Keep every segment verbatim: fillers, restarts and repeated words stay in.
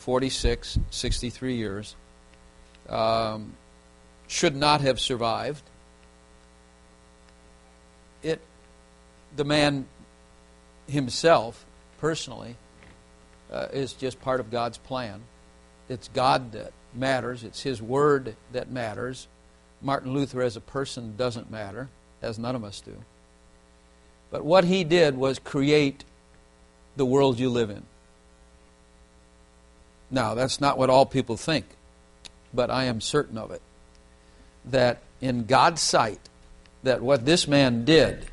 forty-six, sixty-three years, um, should not have survived. It, the man himself, personally, uh, is just part of God's plan. It's God that matters. It's His Word that matters. Martin Luther as a person doesn't matter, as none of us do. But what he did was create the world you live in. Now, that's not what all people think, but I am certain of it. That in God's sight, that what this man did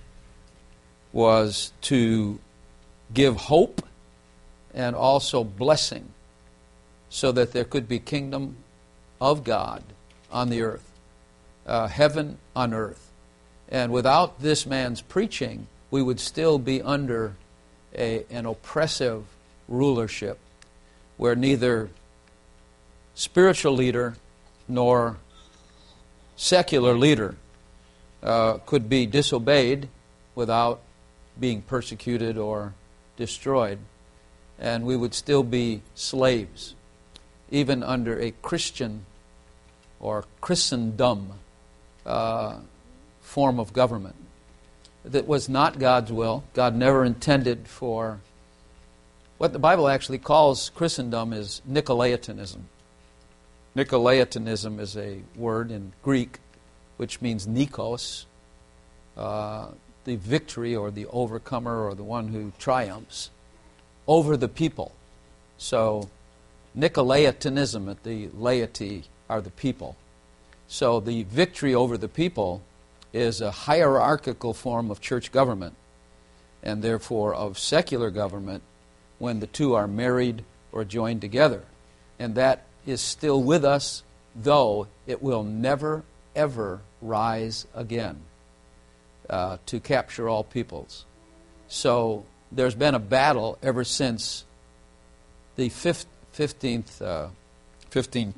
was to give hope and also blessing so that there could be kingdom of God on the earth, uh, heaven on earth. And without this man's preaching, we would still be under a, an oppressive rulership where neither spiritual leader nor secular leader uh, could be disobeyed without being persecuted or destroyed. And we would still be slaves, even under a Christian or Christendom uh, form of government. That was not God's will. God never intended for what the Bible actually calls Christendom is Nicolaitanism. Nicolaitanism is a word in Greek which means Nikos, uh, the victory or the overcomer or the one who triumphs over the people. So Nicolaitanism, the laity are the people. So the victory over the people is a hierarchical form of church government and therefore of secular government when the two are married or joined together. And that is still with us, though it will never, ever rise again uh, to capture all peoples. So there's been a battle ever since the fifteenth, uh, fifteen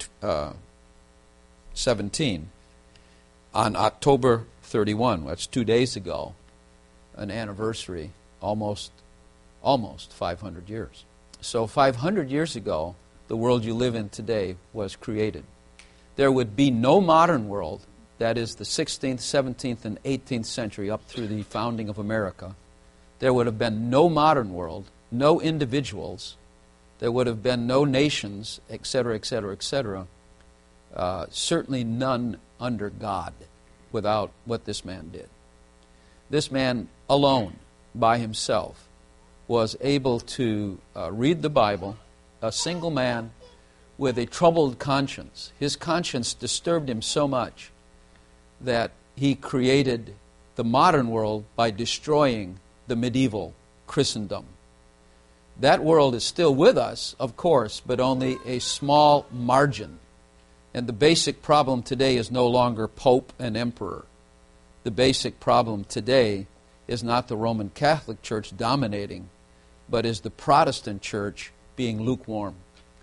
seventeen, on October thirty-first, that's two days ago, an anniversary, almost, almost five hundred years. So five hundred years ago, the world you live in today was created. There would be no modern world, that is the sixteenth, seventeenth, and eighteenth century up through the founding of America. There would have been no modern world, no individuals, there would have been no nations, et cetera, et cetera, et cetera. Uh, certainly none under God without what this man did. This man alone, by himself, was able to uh, read the Bible, a single man with a troubled conscience. His conscience disturbed him so much that he created the modern world by destroying the medieval Christendom. That world is still with us, of course, but only a small margin. And the basic problem today is no longer Pope and Emperor. The basic problem today is not the Roman Catholic Church dominating, but is the Protestant Church being lukewarm.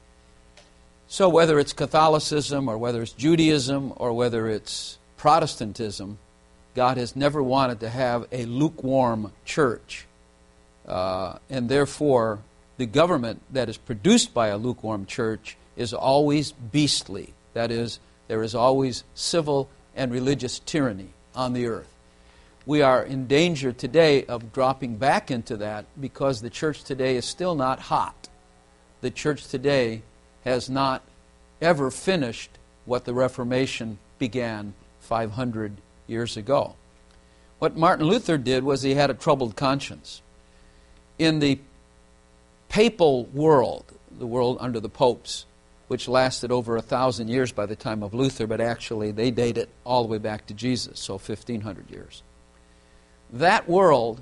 So whether it's Catholicism or whether it's Judaism or whether it's Protestantism, God has never wanted to have a lukewarm church. Uh, and therefore, the government that is produced by a lukewarm church is always beastly. That is, there is always civil and religious tyranny on the earth. We are in danger today of dropping back into that because the church today is still not hot. The church today has not ever finished what the Reformation began five hundred years ago. What Martin Luther did was he had a troubled conscience. In the papal world, the world under the popes, which lasted over a thousand years by the time of Luther, but actually they date it all the way back to Jesus, so fifteen hundred years. That world,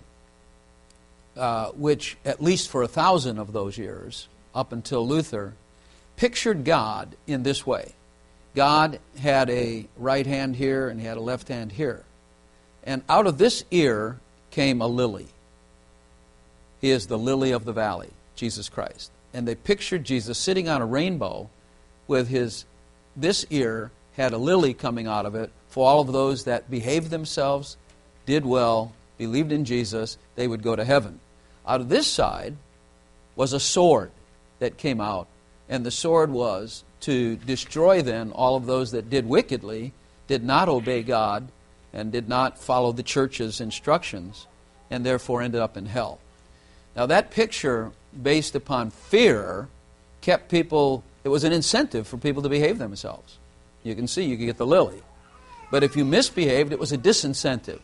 uh, which at least for a thousand of those years, up until Luther, pictured God in this way. God had a right hand here and he had a left hand here. And out of this ear came a lily. He is the lily of the valley, Jesus Christ. And they pictured Jesus sitting on a rainbow with his, this ear had a lily coming out of it for all of those that behaved themselves, did well, believed in Jesus, they would go to heaven. Out of this side was a sword that came out And the sword was to destroy then all of those that did wickedly, did not obey God, and did not follow the church's instructions, and therefore ended up in hell. Now that picture, based upon fear, kept people, it was an incentive for people to behave themselves. You can see, you can get the lily. But if you misbehaved, it was a disincentive.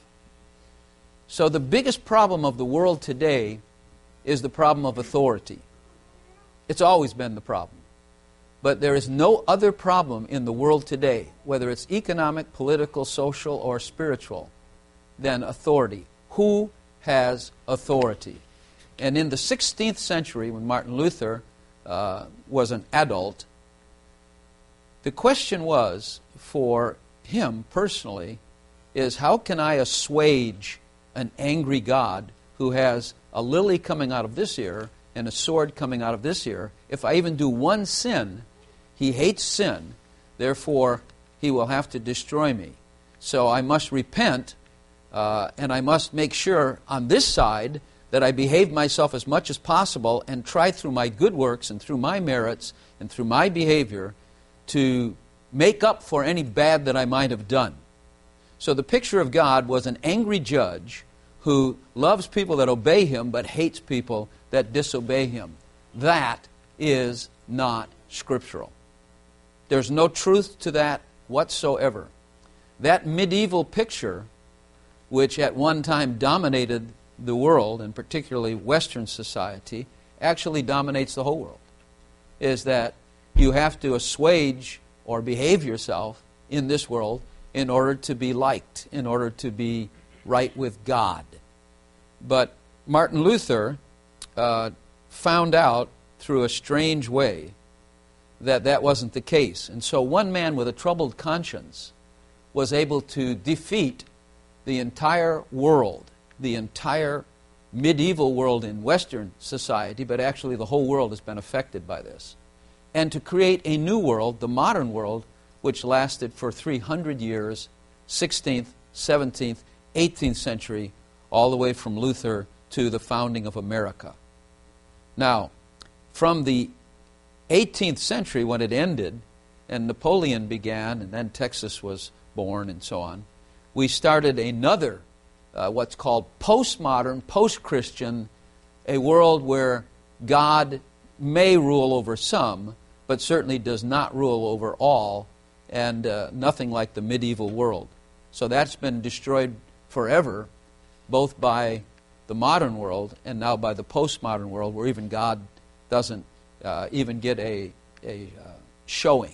So the biggest problem of the world today is the problem of authority. It's always been the problem. But there is no other problem in the world today, whether it's economic, political, social, or spiritual, than authority. Who has authority? And in the sixteenth century, when Martin Luther uh, was an adult, the question was, for him personally, is how can I assuage an angry God who has a lily coming out of this ear and a sword coming out of this ear? If I even do one sin, he hates sin, therefore he will have to destroy me. So I must repent, uh, and I must make sure on this side that I behave myself as much as possible and try through my good works and through my merits and through my behavior to make up for any bad that I might have done. So the picture of God was an angry judge who loves people that obey him but hates people that disobey him. That is not scriptural. There's no truth to that whatsoever. That medieval picture, which at one time dominated the world, and particularly Western society, actually dominates the whole world, is that you have to assuage or behave yourself in this world in order to be liked, in order to be right with God. But Martin Luther uh, found out through a strange way that that wasn't the case. And so one man with a troubled conscience was able to defeat the entire world, the entire medieval world in Western society, but actually the whole world has been affected by this, and to create a new world, the modern world, which lasted for three hundred years, sixteenth, seventeenth, eighteenth century, all the way from Luther to the founding of America. Now, from the eighteenth century, when it ended, and Napoleon began, and then Texas was born, and so on, we started another, uh, what's called postmodern, post-Christian, a world where God may rule over some, but certainly does not rule over all, and uh, nothing like the medieval world. So that's been destroyed forever, both by the modern world and now by the postmodern world, where even God doesn't uh, even get a, a uh, showing.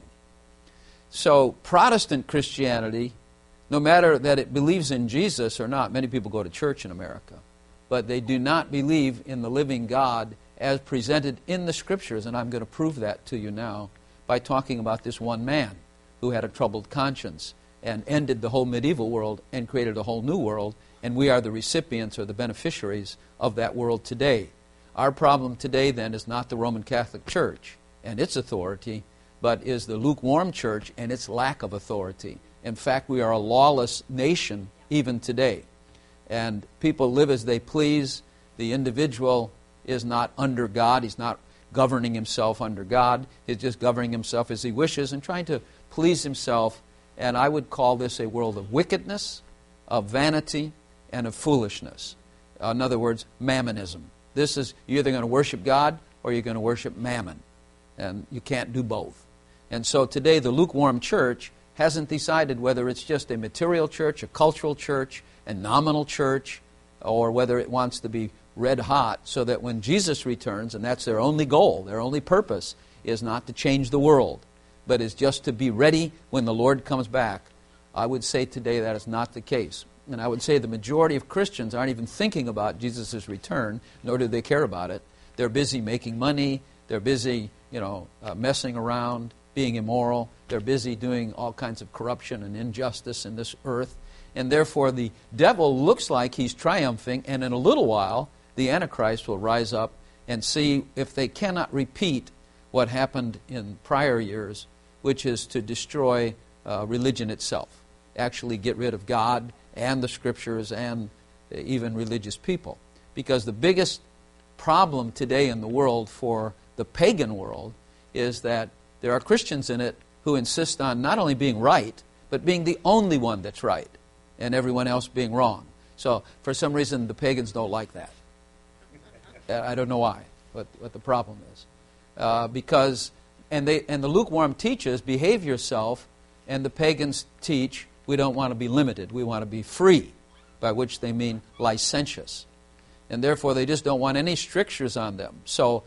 So Protestant Christianity, no matter that it believes in Jesus or not, many people go to church in America, but they do not believe in the living God as presented in the Scriptures, and I'm going to prove that to you now by talking about this one man who had a troubled conscience and ended the whole medieval world and created a whole new world, and we are the recipients or the beneficiaries of that world today. Our problem today, then, is not the Roman Catholic Church and its authority, but is the lukewarm church and its lack of authority. In fact, we are a lawless nation even today. And people live as they please. The individual is not under God. He's not governing himself under God. He's just governing himself as he wishes and trying to please himself. And I would call this a world of wickedness, of vanity, and of foolishness. In other words, mammonism. This is, you're either going to worship God or you're going to worship mammon. And you can't do both. And so today the lukewarm church hasn't decided whether it's just a material church, a cultural church, a nominal church, or whether it wants to be red hot, so that when Jesus returns, and that's their only goal, their only purpose, is not to change the world, but is just to be ready when the Lord comes back. I would say today that is not the case. And I would say the majority of Christians aren't even thinking about Jesus' return, nor do they care about it. They're busy making money. They're busy, you know, uh, messing around, being immoral. They're busy doing all kinds of corruption and injustice in this earth. And therefore the devil looks like he's triumphing, and in a little while the Antichrist will rise up and see if they cannot repeat what happened in prior years, which is to destroy uh, religion itself, actually get rid of God and the Scriptures and even religious people. Because the biggest problem today in the world for the pagan world is that there are Christians in it who insist on not only being right, but being the only one that's right, and everyone else being wrong. So, for some reason, the pagans don't like that. I don't know why, what, what the problem is. Uh, because, and, they, and the lukewarm teaches, behave yourself, and the pagans teach, we don't want to be limited, we want to be free, by which they mean licentious. And therefore, they just don't want any strictures on them. So,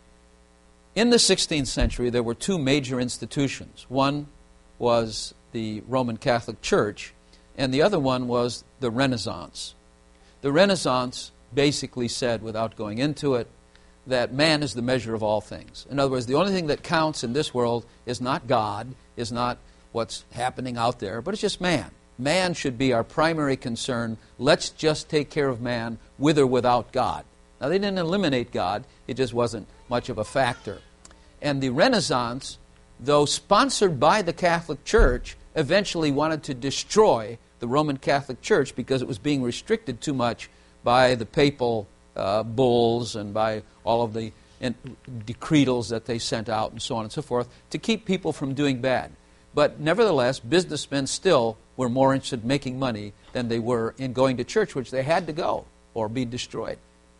in the sixteenth century, there were two major institutions. One was the Roman Catholic Church, and the other one was the Renaissance. The Renaissance basically said, without going into it, that man is the measure of all things. In other words, the only thing that counts in this world is not God, is not what's happening out there, but it's just man. Man should be our primary concern. Let's just take care of man with or without God. Now, they didn't eliminate God. It just wasn't much of a factor. And the Renaissance, though sponsored by the Catholic Church, eventually wanted to destroy the Roman Catholic Church because it was being restricted too much by the papal uh, bulls and by all of the in, decretals that they sent out and so on and so forth to keep people from doing bad. But nevertheless, businessmen still were more interested in making money than they were in going to church, which they had to go or be destroyed.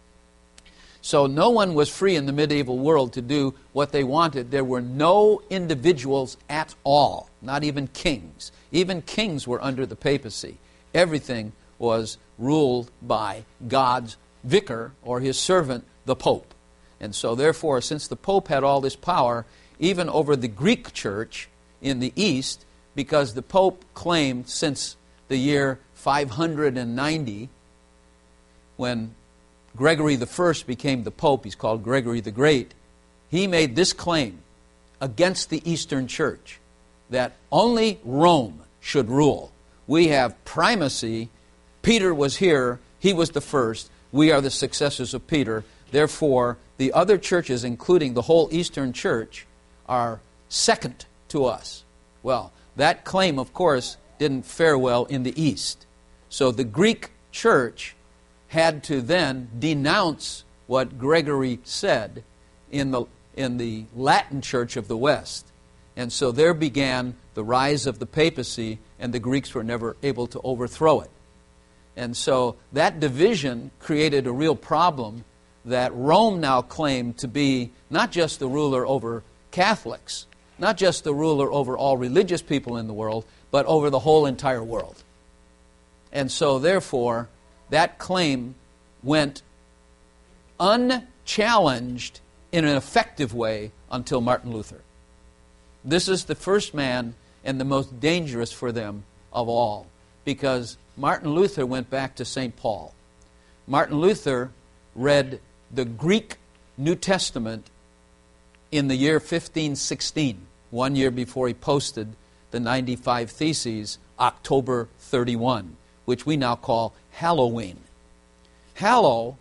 So no one was free in the medieval world to do what they wanted. There were no individuals at all, not even kings. Even kings were under the papacy. Everything was ruled by God's vicar or his servant, the Pope. And so therefore, since the Pope had all this power, even over the Greek church in the East, because the Pope claimed since the year five hundred ninety, when Gregory the First became the Pope, he's called Gregory the Great, he made this claim against the Eastern Church, that only Rome should rule. We have primacy. Peter was here. He was the first. We are the successors of Peter. Therefore, the other churches, including the whole Eastern Church, are second to us. Well, that claim, of course, didn't fare well in the East. So the Greek church had to then denounce what Gregory said in the, in the Latin church of the West. And so there began the rise of the papacy, and the Greeks were never able to overthrow it. And so that division created a real problem that Rome now claimed to be not just the ruler over Catholics, not just the ruler over all religious people in the world, but over the whole entire world. And so therefore, that claim went unchallenged in an effective way until Martin Luther. This is the first man and the most dangerous for them of all, because Martin Luther went back to Saint Paul. Martin Luther read the Greek New Testament in the year fifteen sixteen, one year before he posted the ninety-five Theses, October thirty-first, which we now call Halloween. Halloween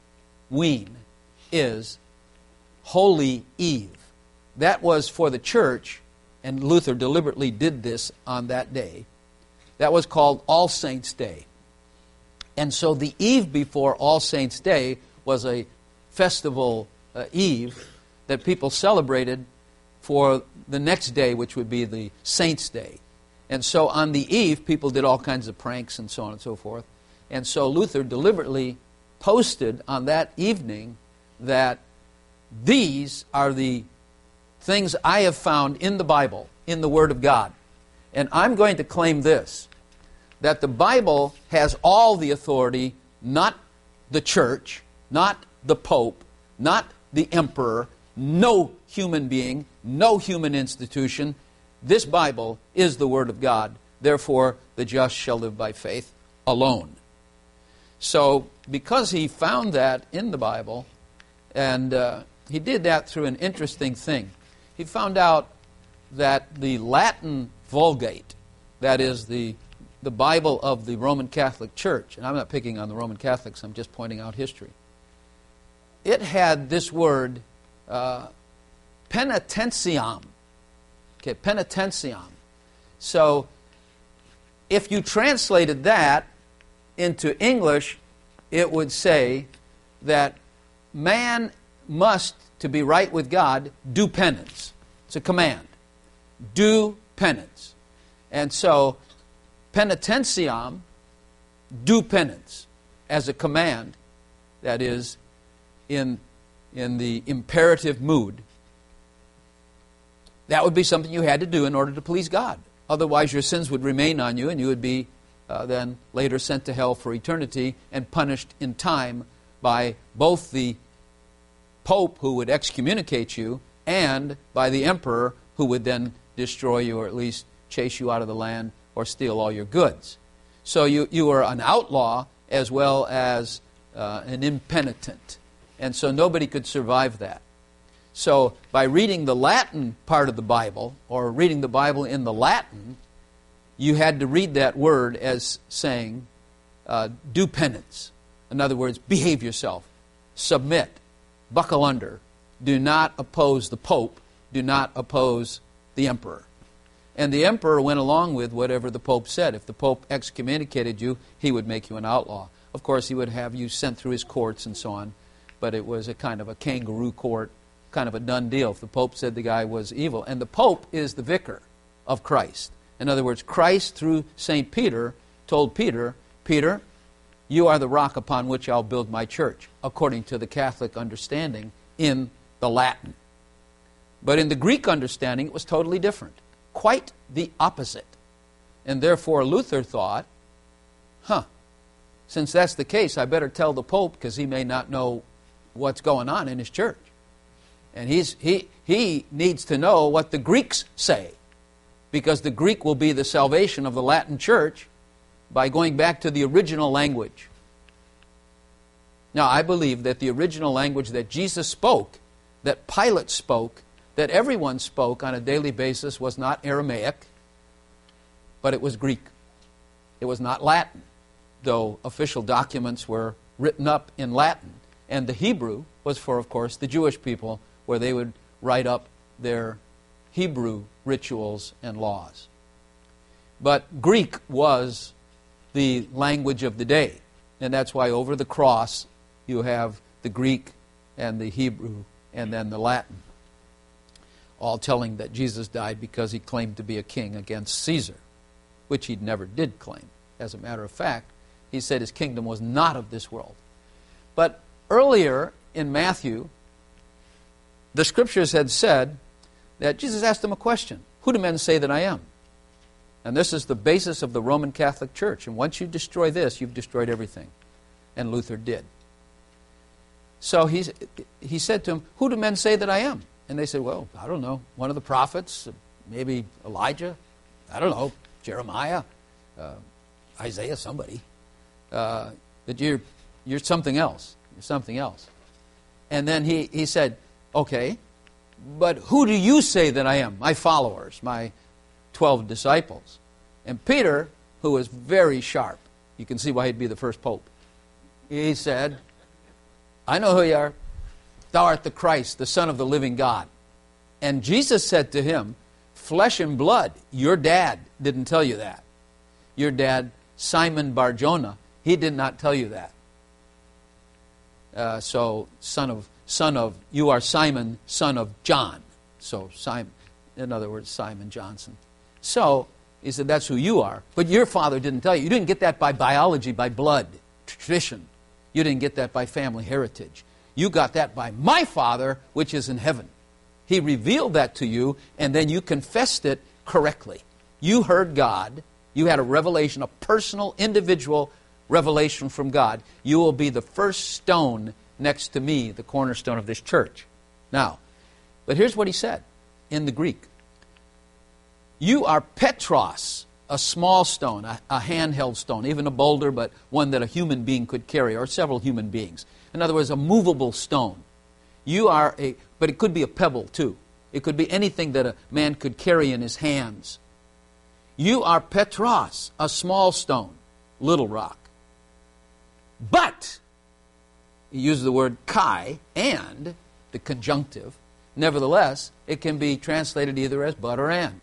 is Holy Eve. That was for the church, and Luther deliberately did this on that day. That was called All Saints' Day. And so the eve before All Saints' Day was a festival uh, eve that people celebrated for the next day, which would be the Saints' Day. And so on the eve, people did all kinds of pranks and so on and so forth. And so Luther deliberately posted on that evening that these are the things I have found in the Bible, in the Word of God. And I'm going to claim this, that the Bible has all the authority, not the church, not the Pope, not the emperor, no human being, no human institution. This Bible is the Word of God. Therefore, the just shall live by faith alone. So, because he found that in the Bible, and uh, he did that through an interesting thing. He found out that the Latin Vulgate, that is the, the Bible of the Roman Catholic Church, and I'm not picking on the Roman Catholics, I'm just pointing out history. It had this word, uh, penitentiam. Okay, penitentiam. So, if you translated that into English, it would say that man must, to be right with God, do penance. It's a command. Do penance. And so, penitentiam, do penance, as a command, that is, in, in the imperative mood, that would be something you had to do in order to please God. Otherwise, your sins would remain on you, and you would be uh, then later sent to hell for eternity and punished in time by both the Pope, who would excommunicate you, and by the Emperor, who would then destroy you, or at least chase you out of the land or steal all your goods. So you, you were an outlaw as well as uh, an impenitent. And so nobody could survive that. So by reading the Latin part of the Bible, or reading the Bible in the Latin, you had to read that word as saying, uh, do penance. In other words, behave yourself, submit, buckle under, do not oppose the Pope, do not oppose the Emperor. And the Emperor went along with whatever the Pope said. If the Pope excommunicated you, he would make you an outlaw. Of course, he would have you sent through his courts and so on, but it was a kind of a kangaroo court, kind of a done deal if the Pope said the guy was evil. And the Pope is the vicar of Christ. In other words, Christ, through Saint Peter, told Peter, Peter, you are the rock upon which I'll build my church, according to the Catholic understanding in the Latin. But in the Greek understanding, it was totally different. Quite the opposite. And therefore Luther thought, huh, since that's the case, I better tell the Pope, because he may not know what's going on in his church. And he's, he, he needs to know what the Greeks say, because the Greek will be the salvation of the Latin church by going back to the original language. Now, I believe that the original language that Jesus spoke, that Pilate spoke, that everyone spoke on a daily basis was not Aramaic, but it was Greek. It was not Latin, though official documents were written up in Latin. And the Hebrew was for, of course, the Jewish people, where they would write up their Hebrew rituals and laws. But Greek was the language of the day. And that's why over the cross you have the Greek and the Hebrew and then the Latin, all telling that Jesus died because he claimed to be a king against Caesar, which he never did claim. As a matter of fact, he said his kingdom was not of this world. But earlier in Matthew, the Scriptures had said that Jesus asked them a question. Who do men say that I am? And this is the basis of the Roman Catholic Church. And once you destroy this, you've destroyed everything. And Luther did. So he, he said to them, who do men say that I am? And they said, well, I don't know, one of the prophets, maybe Elijah, I don't know, Jeremiah, uh, Isaiah, somebody. Uh, that you're, you're something else. You're something else. And then he, he said, okay, but who do you say that I am? My followers, my twelve disciples. And Peter, who was very sharp, you can see why he'd be the first pope, he said, I know who you are. Thou art the Christ, the Son of the living God. And Jesus said to him, flesh and blood, your dad didn't tell you that. Your dad, Simon Bar-Jonah, he did not tell you that. Uh, so, son of, son of, you are Simon, son of John. So, Simon, in other words, Simon Johnson. So, he said, that's who you are. But your father didn't tell you. You didn't get that by biology, by blood, tradition. You didn't get that by family heritage. You got that by my Father, which is in heaven. He revealed that to you, and then you confessed it correctly. You heard God. You had a revelation, a personal, individual revelation from God. You will be the first stone next to me, the cornerstone of this church. Now, but here's what he said in the Greek. You are Petros, a small stone, a, a handheld stone, even a boulder, but one that a human being could carry, or several human beings. In other words, a movable stone. You are a, but it could be a pebble too. It could be anything that a man could carry in his hands. You are Petros, a small stone, little rock. But, he uses the word kai, and, the conjunctive. Nevertheless, it can be translated either as but or and.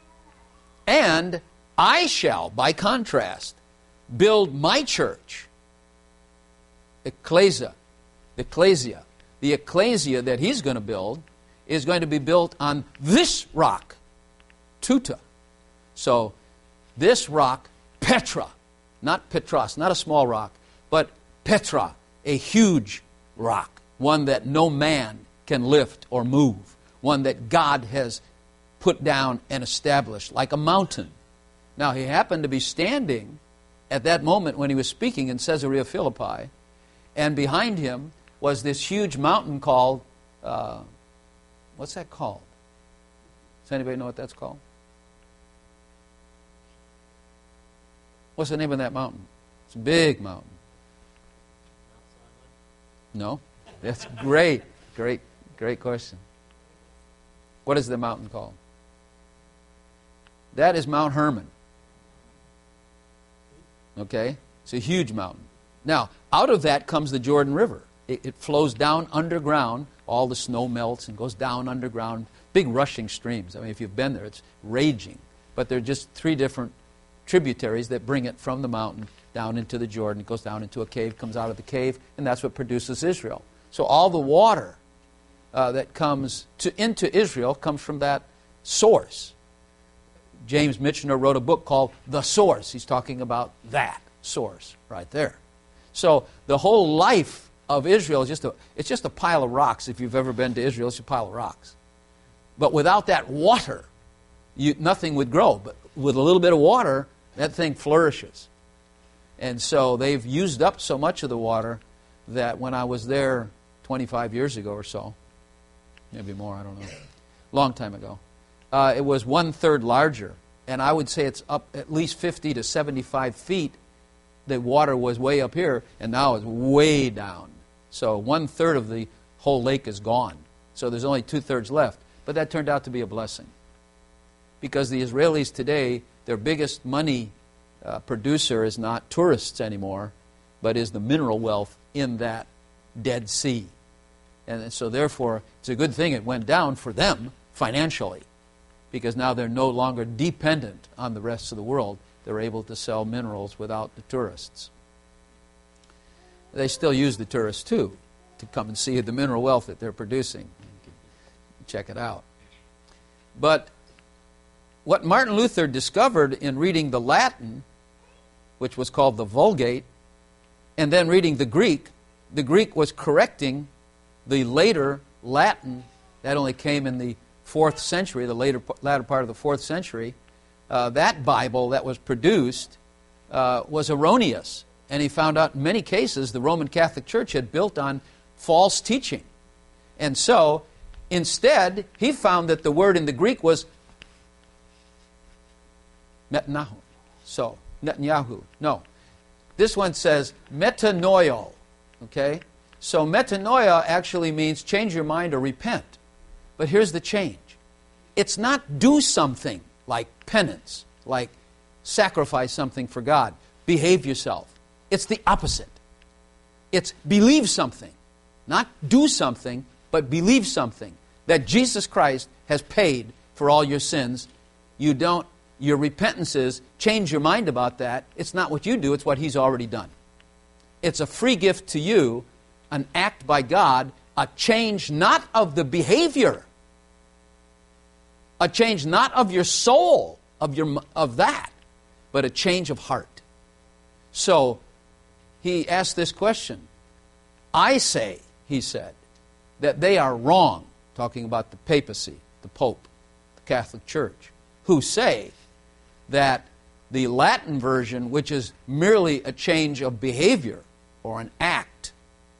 And I shall, by contrast, build my church, ecclesia, the ecclesia. The ecclesia that he's going to build is going to be built on this rock, Tuta. So this rock, Petra, not Petros, not a small rock, but Petra, a huge rock, one that no man can lift or move, one that God has put down and established like a mountain. Now, he happened to be standing at that moment when he was speaking in Caesarea Philippi, and behind him was this huge mountain called, uh, what's that called? Does anybody know what that's called? What's the name of that mountain? It's a big mountain. No? That's great, great, great question. What is the mountain called? That is Mount Hermon. Okay? It's a huge mountain. Now, out of that comes the Jordan River. It, it flows down underground. All the snow melts and goes down underground. Big rushing streams. I mean, if you've been there, it's raging. But there are just three different tributaries that bring it from the mountain down into the Jordan. It goes down into a cave, comes out of the cave, and that's what produces Israel. So all the water uh, that comes to, into Israel comes from that source. James Michener wrote a book called The Source. He's talking about that source right there. So the whole life of Israel is just a, it's just a pile of rocks. If you've ever been to Israel, it's a pile of rocks. But without that water, you, nothing would grow. But with a little bit of water, that thing flourishes. And so they've used up so much of the water that when I was there twenty-five years ago or so, maybe more, I don't know, long time ago, uh, it was one-third larger. And I would say it's up at least fifty to seventy-five feet. The water was way up here, and now it's way down. So one-third of the whole lake is gone. So there's only two-thirds left. But that turned out to be a blessing. Because the Israelis today, their biggest money uh, producer is not tourists anymore, but is the mineral wealth in that Dead Sea. And so therefore, it's a good thing it went down for them financially, because now they're no longer dependent on the rest of the world. They're able to sell minerals without the tourists. They still use the tourists, too, to come and see the mineral wealth that they're producing. Check it out. But what Martin Luther discovered in reading the Latin, which was called the Vulgate, and then reading the Greek, the Greek was correcting the later Latin that only came in the fourth century, the later latter part of the fourth century. Uh, that Bible that was produced uh, was erroneous. And he found out in many cases the Roman Catholic Church had built on false teaching. And so, instead, he found that the word in the Greek was metanahu. So, Netanyahu. No. This one says metanoio. Okay? So, metanoia actually means change your mind or repent. But here's the change. It's not do something like penance, like sacrifice something for God. Behave yourself. It's the opposite. It's believe something. Not do something, but believe something. That Jesus Christ has paid for all your sins. You don't, your repentance is, change your mind about that. It's not what you do, it's what He's already done. It's a free gift to you, an act by God, a change not of the behavior, a change not of your soul, of your of that, but a change of heart. So, he asked this question. I say, he said, that they are wrong, talking about the papacy, the Pope, the Catholic Church, who say that the Latin version, which is merely a change of behavior or an act,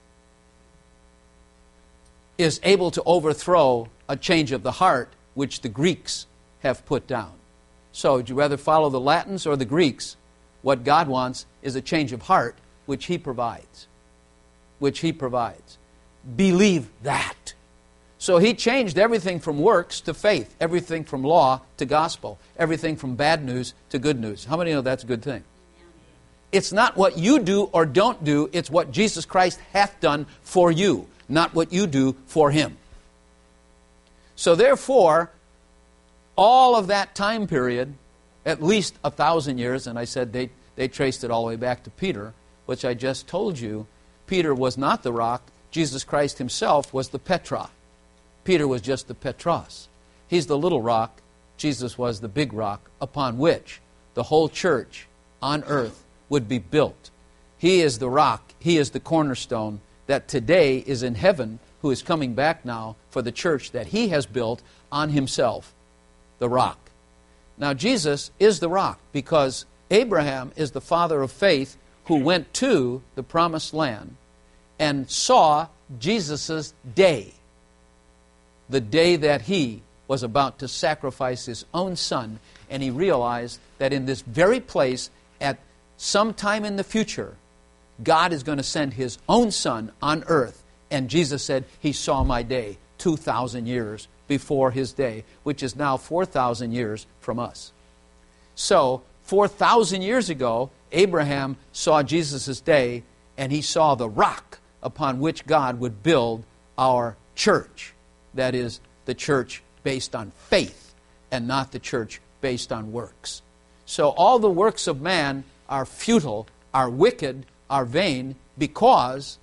is able to overthrow a change of the heart, which the Greeks have put down. So, would you rather follow the Latins or the Greeks? What God wants is a change of heart, which He provides. Which He provides. Believe that. So He changed everything from works to faith, everything from law to gospel, everything from bad news to good news. How many know that's a good thing? It's not what you do or don't do, it's what Jesus Christ hath done for you, not what you do for Him. So therefore, all of that time period, at least a thousand years, and I said they, they traced it all the way back to Peter, which I just told you, Peter was not the rock, Jesus Christ Himself was the Petra. Peter was just the Petros. He's the little rock. Jesus was the big rock upon which the whole church on earth would be built. He is the rock. He is the cornerstone that today is in heaven, who is coming back now for the church that he has built on himself, the rock. Now, Jesus is the rock because Abraham is the father of faith who went to the promised land and saw Jesus' day, the day that he was about to sacrifice his own son, and he realized that in this very place, at some time in the future, God is going to send his own son on earth. And Jesus said, he saw my day two thousand years before his day, which is now four thousand years from us. So, four thousand years ago, Abraham saw Jesus' day, and he saw the rock upon which God would build our church. That is, the church based on faith, and not the church based on works. So all the works of man are futile, are wicked, are vain, because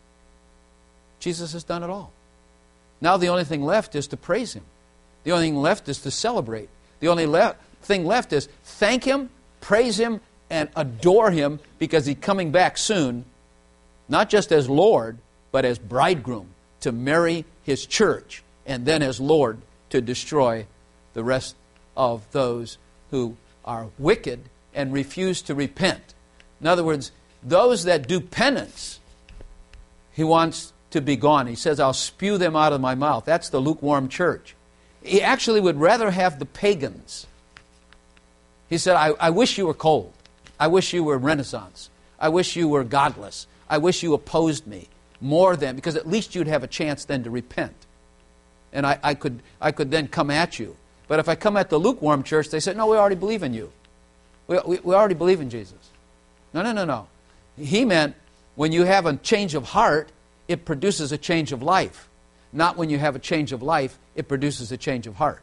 Jesus has done it all. Now the only thing left is to praise him. The only thing left is to celebrate. The only le- thing left is thank him, praise him, and adore him, because he's coming back soon, not just as Lord, but as bridegroom to marry his church, and then as Lord to destroy the rest of those who are wicked and refuse to repent. In other words, those that do penance, he wants to be gone. He says, I'll spew them out of my mouth. That's the lukewarm church. He actually would rather have the pagans. He said, I, I wish you were cold. I wish you were Renaissance. I wish you were godless. I wish you opposed me more than, because at least you'd have a chance then to repent. And I, I could I could then come at you. But if I come at the lukewarm church, they say, no, we already believe in you. We, we, we already believe in Jesus. No, no, no, no. He meant when you have a change of heart, it produces a change of life. Not when you have a change of life, it produces a change of heart.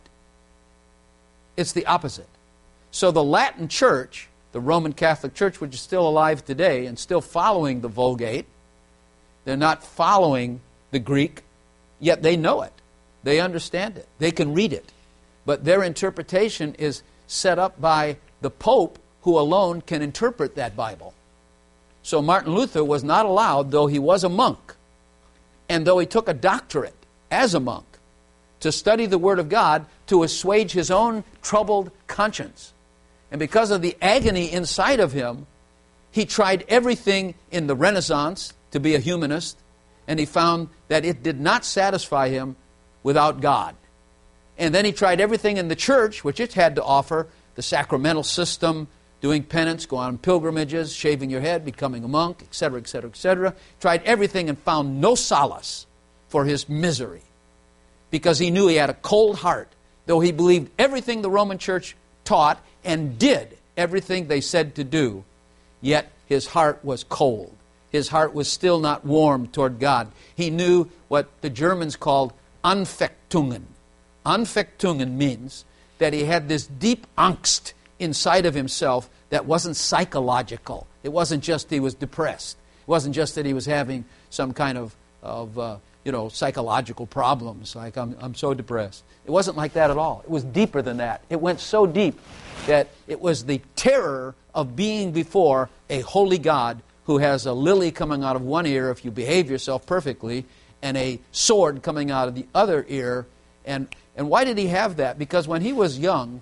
It's the opposite. So the Latin church, the Roman Catholic Church, which is still alive today and still following the Vulgate, they're not following the Greek, yet they know it. They understand it. They can read it. But their interpretation is set up by the Pope, who alone can interpret that Bible. So Martin Luther was not allowed, though he was a monk, and though he took a doctorate as a monk, to study the Word of God to assuage his own troubled conscience. And because of the agony inside of him, he tried everything in the Renaissance to be a humanist, and he found that it did not satisfy him without God. And then he tried everything in the church, which it had to offer, the sacramental system, doing penance, going on pilgrimages, shaving your head, becoming a monk, et cetera, et cetera, et cetera. Tried everything and found no solace for his misery, because he knew he had a cold heart, though he believed everything the Roman Church taught and did everything they said to do, yet his heart was cold. His heart was still not warm toward God. He knew what the Germans called Anfechtungen. Anfechtungen means that he had this deep angst inside of himself that wasn't psychological. It wasn't just he was depressed. It wasn't just that he was having some kind of, of uh, you know, psychological problems, like I'm, I'm so depressed. It wasn't like that at all. It was deeper than that. It went so deep that it was the terror of being before a holy God who has a lily coming out of one ear if you behave yourself perfectly, and a sword coming out of the other ear. And, and why did he have that? Because when he was young,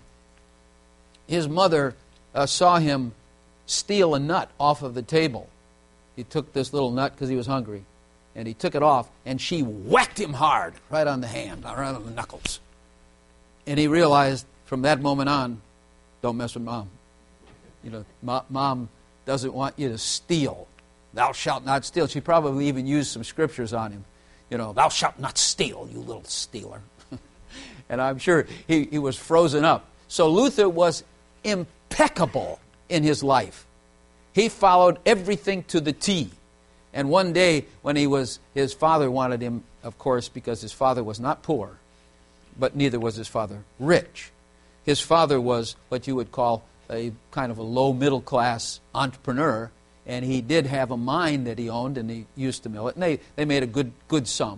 his mother uh, saw him steal a nut off of the table. He took this little nut because he was hungry, and he took it off, and she whacked him hard, right on the hand, right on the knuckles. And he realized from that moment on, don't mess with Mom. You know, mo- Mom doesn't want you to steal. Thou shalt not steal. She probably even used some scriptures on him. You know, thou shalt not steal, you little stealer. And I'm sure he, he was frozen up. So Luther was impeccable in his life. He followed everything to the T. And one day when he was, his father wanted him, of course, because his father was not poor, but neither was his father rich. His father was what you would call a kind of a low middle class entrepreneur, and he did have a mine that he owned, and he used to mill it. And they, they made a good good sum,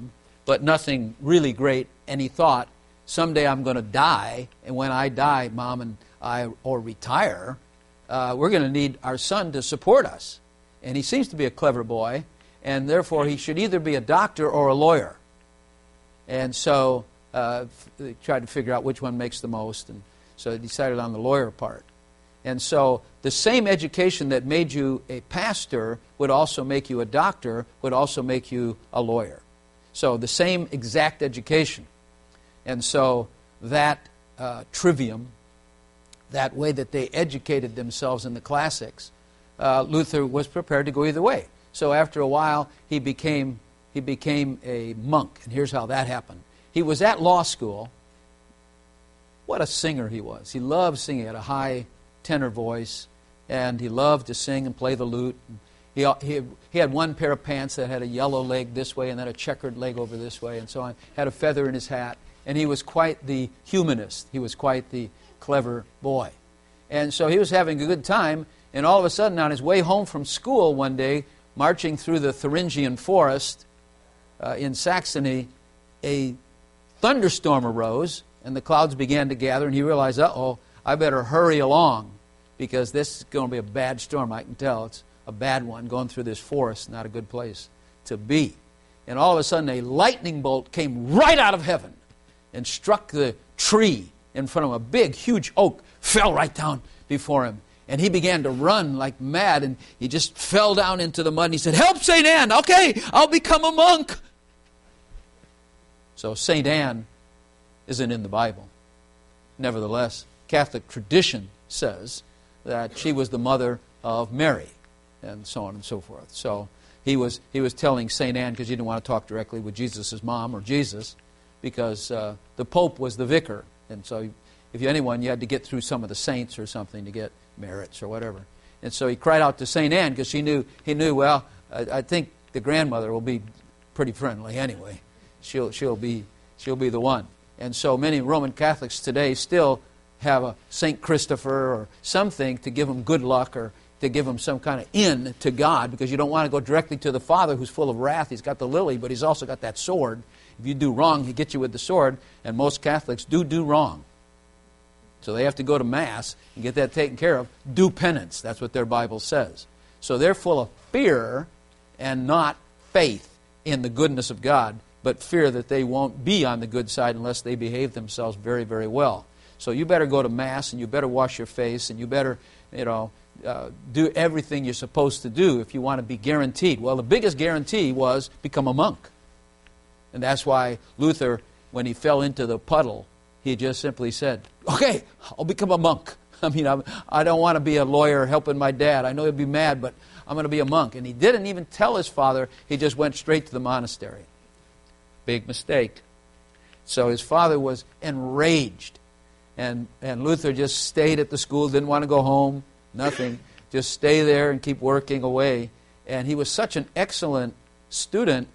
but nothing really great. And he thought, someday I'm going to die, and when I die, Mom and I, or retire, uh, we're going to need our son to support us. And he seems to be a clever boy, and therefore he should either be a doctor or a lawyer. And so uh, they tried to figure out which one makes the most, and so they decided on the lawyer part. And so the same education that made you a pastor would also make you a doctor, would also make you a lawyer. So the same exact education. And so that uh, trivium, that way that they educated themselves in the classics, uh, Luther was prepared to go either way. So after a while, he became he became a monk. And here's how that happened. He was at law school. What a singer he was. He loved singing. He had a high tenor voice, and he loved to sing and play the lute. He, he, he had one pair of pants that had a yellow leg this way and then a checkered leg over this way and so on. Had a feather in his hat. And he was quite the humanist. He was quite the clever boy. And so he was having a good time, and all of a sudden on his way home from school one day, marching through the Thuringian forest uh, in Saxony, a thunderstorm arose, and the clouds began to gather, and he realized, uh-oh, I better hurry along, because this is going to be a bad storm, I can tell. It's a bad one, going through this forest, not a good place to be. And all of a sudden, a lightning bolt came right out of heaven and struck the tree in front of him. A big, huge oak fell right down before him. And he began to run like mad, and he just fell down into the mud, and he said, "Help, Saint Anne! Okay, I'll become a monk." So Saint Anne isn't in the Bible. Nevertheless, Catholic tradition says that she was the mother of Mary, and so on and so forth. So he was he was telling Saint Anne, because he didn't want to talk directly with Jesus' mom or Jesus, because uh, the Pope was the vicar. And so if you're anyone, you had to get through some of the saints or something to get merits or whatever. And so he cried out to Saint Anne, because she knew, he knew, well, I, I think the grandmother will be pretty friendly anyway. She'll, she'll, be, she'll be the one. And so many Roman Catholics today still have a Saint Christopher or something to give them good luck, or to give them some kind of in to God, because you don't want to go directly to the Father who's full of wrath. He's got the lily, but he's also got that sword. If you do wrong, he gets you with the sword, and most Catholics do do wrong. So they have to go to Mass and get that taken care of. Do penance. That's what their Bible says. So they're full of fear and not faith in the goodness of God, but fear that they won't be on the good side unless they behave themselves very, very well. So you better go to Mass, and you better wash your face, and you better, you know, uh, do everything you're supposed to do if you want to be guaranteed. Well, the biggest guarantee was become a monk. And that's why Luther, when he fell into the puddle, he just simply said, "Okay, I'll become a monk. I mean, I'm, I don't want to be a lawyer helping my dad. I know he'll be mad, but I'm going to be a monk." And he didn't even tell his father. He just went straight to the monastery. Big mistake. So his father was enraged. And, and Luther just stayed at the school, didn't want to go home, nothing. Just stay there and keep working away. And he was such an excellent student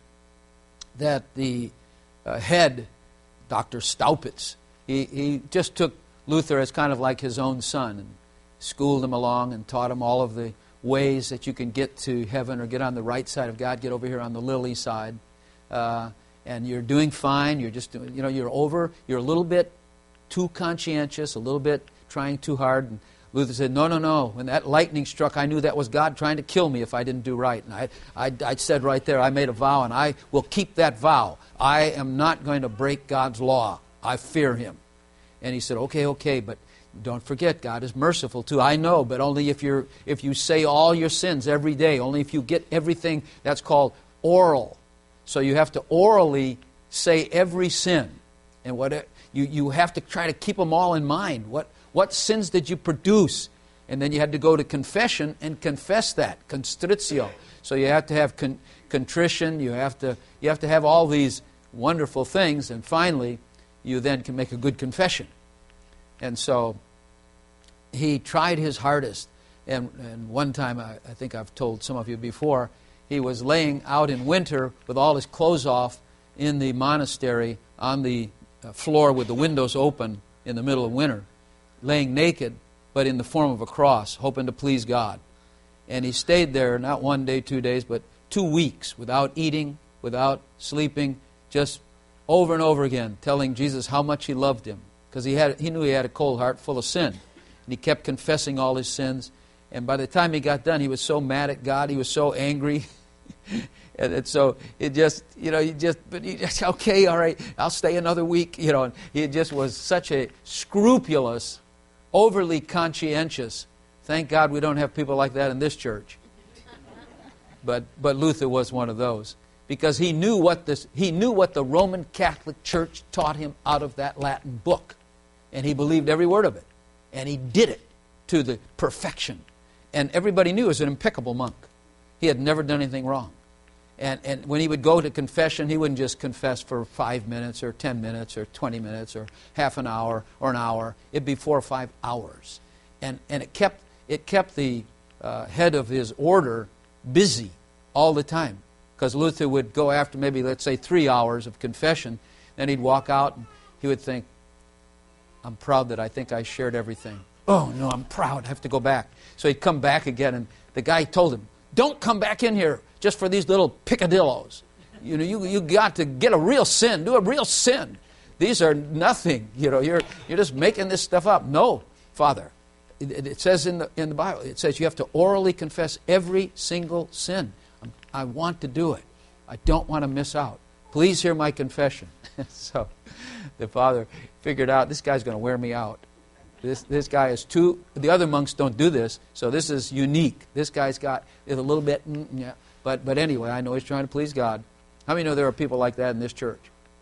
that the uh, head, Doctor Staupitz, he, he just took Luther as kind of like his own son and schooled him along and taught him all of the ways that you can get to heaven or get on the right side of God, get over here on the lily side. Uh, and you're doing fine. You're just doing, you know, you're over, you're a little bit too conscientious, a little bit trying too hard. And Luther said, no, no, no. When that lightning struck, I knew that was God trying to kill me if I didn't do right. And I, I, I said right there, I made a vow, and I will keep that vow. I am not going to break God's law. I fear Him. And he said, okay, okay, but don't forget, God is merciful too. I know, but only if you're if you say all your sins every day. Only if you get everything. That's called oral. So you have to orally say every sin, and what you you have to try to keep them all in mind. What what sins did you produce? And then you had to go to confession and confess that, constritio. So you have to have con- contrition. You have to you have to have all these wonderful things, and finally, you then can make a good confession. And so he tried his hardest. And, and one time, I, I think I've told some of you before, he was laying out in winter with all his clothes off in the monastery on the floor with the windows open in the middle of winter, laying naked, but in the form of a cross, hoping to please God. And he stayed there not one day, two days, but two weeks without eating, without sleeping, just over and over again, telling Jesus how much he loved him, because he had he knew he had a cold heart full of sin, and he kept confessing all his sins. And by the time he got done, he was so mad at God, he was so angry, and, and so it just, you know, he just, but he just, okay, all right, I'll stay another week, you know. And he just was such a scrupulous, overly conscientious. Thank God we don't have people like that in this church. But but Luther was one of those, because he knew what this he knew what the Roman Catholic Church taught him out of that Latin book, and he believed every word of it, and he did it to the perfection. And everybody knew he was an impeccable monk. He had never done anything wrong. And and when he would go to confession, he wouldn't just confess for five minutes or ten minutes or twenty minutes or half an hour or an hour. It'd be four or five hours, and and it kept it kept the uh, head of his order busy all the time, because Luther would go after maybe, let's say, three hours of confession, then he'd walk out and he would think, I'm proud that I think I shared everything. Oh, no, I'm proud. I have to go back. So he'd come back again, and the guy told him, don't come back in here just for these little picadillos. You know, you you got to get a real sin, do a real sin. These are nothing. You know, you're you're just making this stuff up. No, Father. It, it says in the in the Bible, it says you have to orally confess every single sin. I want to do it. I don't want to miss out. Please hear my confession. So the father figured out, this guy's going to wear me out. This this guy is too, the other monks don't do this, so this is unique. This guy's got it a little bit, mm, yeah. But, but anyway, I know he's trying to please God. How many know there are people like that in this church?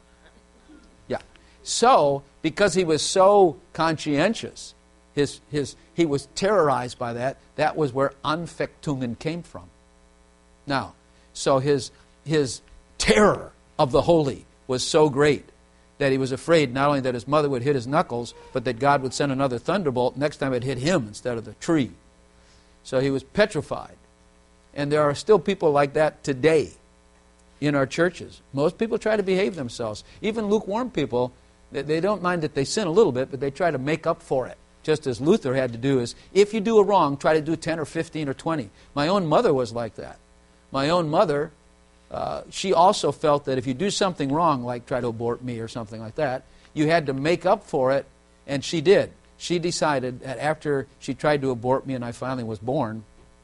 Yeah. So, because he was so conscientious, his his he was terrorized by that. That was where Anfechtungen came from. Now, so his his terror of the holy was so great that he was afraid not only that his mother would hit his knuckles, but that God would send another thunderbolt. Next time it hit him instead of the tree. So he was petrified. And there are still people like that today in our churches. Most people try to behave themselves. Even lukewarm people, they don't mind that they sin a little bit, but they try to make up for it. Just as Luther had to do is, if you do a wrong, try to do ten or fifteen or twenty. My own mother was like that. My own mother, uh, she also felt that if you do something wrong, like try to abort me or something like that, you had to make up for it, and she did. She decided that after she tried to abort me and I finally was born,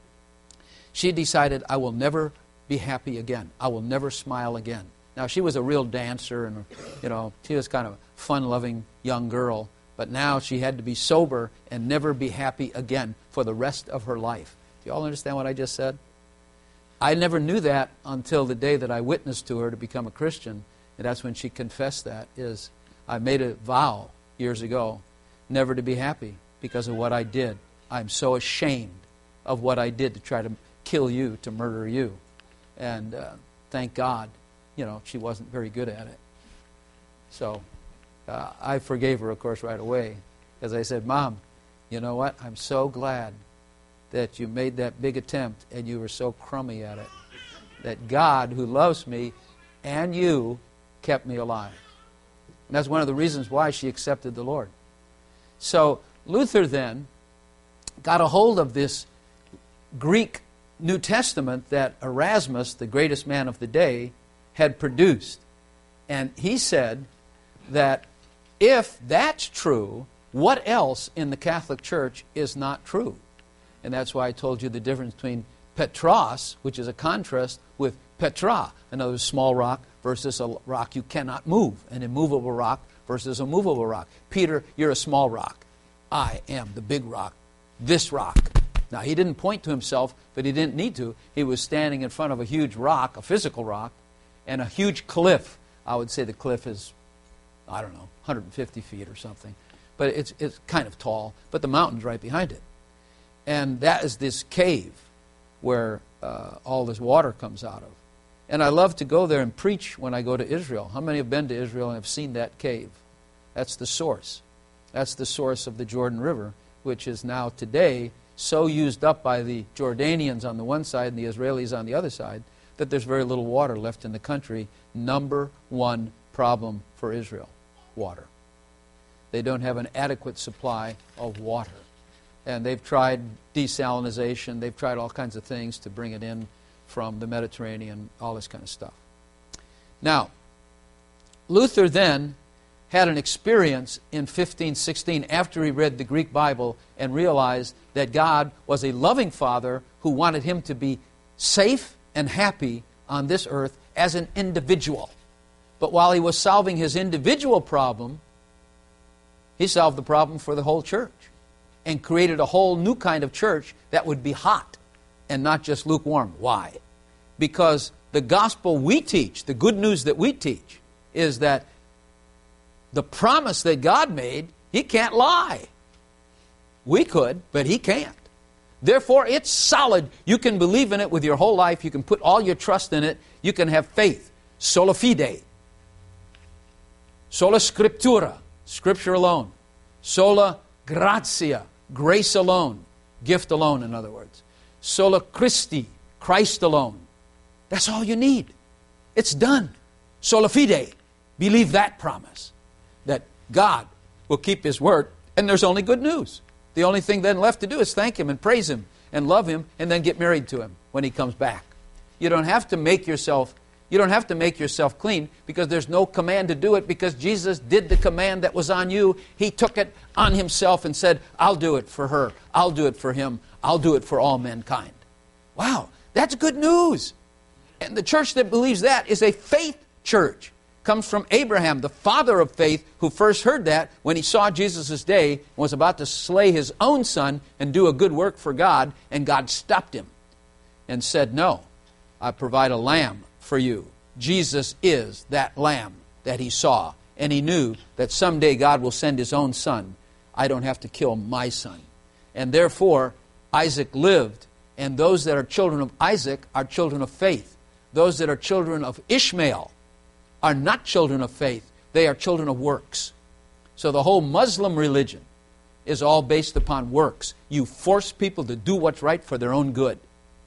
she decided, I will never be happy again. I will never smile again. Now, she was a real dancer, and you know, she was kind of a fun-loving young girl, but now she had to be sober and never be happy again for the rest of her life. Do you all understand what I just said? I never knew that until the day that I witnessed to her to become a Christian, and that's when she confessed that, is I made a vow years ago never to be happy because of what I did. I'm so ashamed of what I did to try to kill you, to murder you. And uh, thank God, you know, she wasn't very good at it. So uh, I forgave her, of course, right away, because I said, Mom, you know what? I'm so glad that you made that big attempt and you were so crummy at it, that God, who loves me, and you kept me alive. And that's one of the reasons why she accepted the Lord. So Luther then got a hold of this Greek New Testament that Erasmus, the greatest man of the day, had produced. And he said that if that's true, what else in the Catholic Church is not true? And that's why I told you the difference between Petros, which is a contrast, with Petra, another small rock, versus a rock you cannot move, an immovable rock versus a movable rock. Peter, you're a small rock. I am the big rock, this rock. Now, he didn't point to himself, but he didn't need to. He was standing in front of a huge rock, a physical rock, and a huge cliff. I would say the cliff is, I don't know, one hundred fifty feet or something. But it's it's kind of tall, but the mountain's right behind it. And that is this cave where uh, all this water comes out of. And I love to go there and preach when I go to Israel. How many have been to Israel and have seen that cave? That's the source. That's the source of the Jordan River, which is now today so used up by the Jordanians on the one side and the Israelis on the other side that there's very little water left in the country. Number one problem for Israel, water. They don't have an adequate supply of water. And they've tried desalinization, they've tried all kinds of things to bring it in from the Mediterranean, all this kind of stuff. Now, Luther then had an experience in fifteen sixteen after he read the Greek Bible and realized that God was a loving Father who wanted him to be safe and happy on this earth as an individual. But while he was solving his individual problem, he solved the problem for the whole church and created a whole new kind of church that would be hot and not just lukewarm. Why? Because the gospel we teach, the good news that we teach, is that the promise that God made, He can't lie. We could, but He can't. Therefore, it's solid. You can believe in it with your whole life. You can put all your trust in it. You can have faith. Sola fide. Sola scriptura. Scripture alone. Sola gratia. Grace alone. Gift alone, in other words. Sola Christi. Christ alone. That's all you need. It's done. Sola fide. Believe that promise. That God will keep His word. And there's only good news. The only thing then left to do is thank Him and praise Him and love Him and then get married to Him when He comes back. You don't have to make yourself, you don't have to make yourself clean because there's no command to do it because Jesus did the command that was on you. He took it on Himself and said, I'll do it for her. I'll do it for him. I'll do it for all mankind. Wow, that's good news. And the church that believes that is a faith church. Comes from Abraham, the father of faith, who first heard that when he saw Jesus' day and was about to slay his own son and do a good work for God, and God stopped him and said, no, I provide a lamb for you. Jesus is that lamb that he saw, and he knew that someday God will send His own son. I don't have to kill my son. And therefore, Isaac lived, and those that are children of Isaac are children of faith. Those that are children of Ishmael are not children of faith. They are children of works. So the whole Muslim religion is all based upon works. You force people to do what's right for their own good.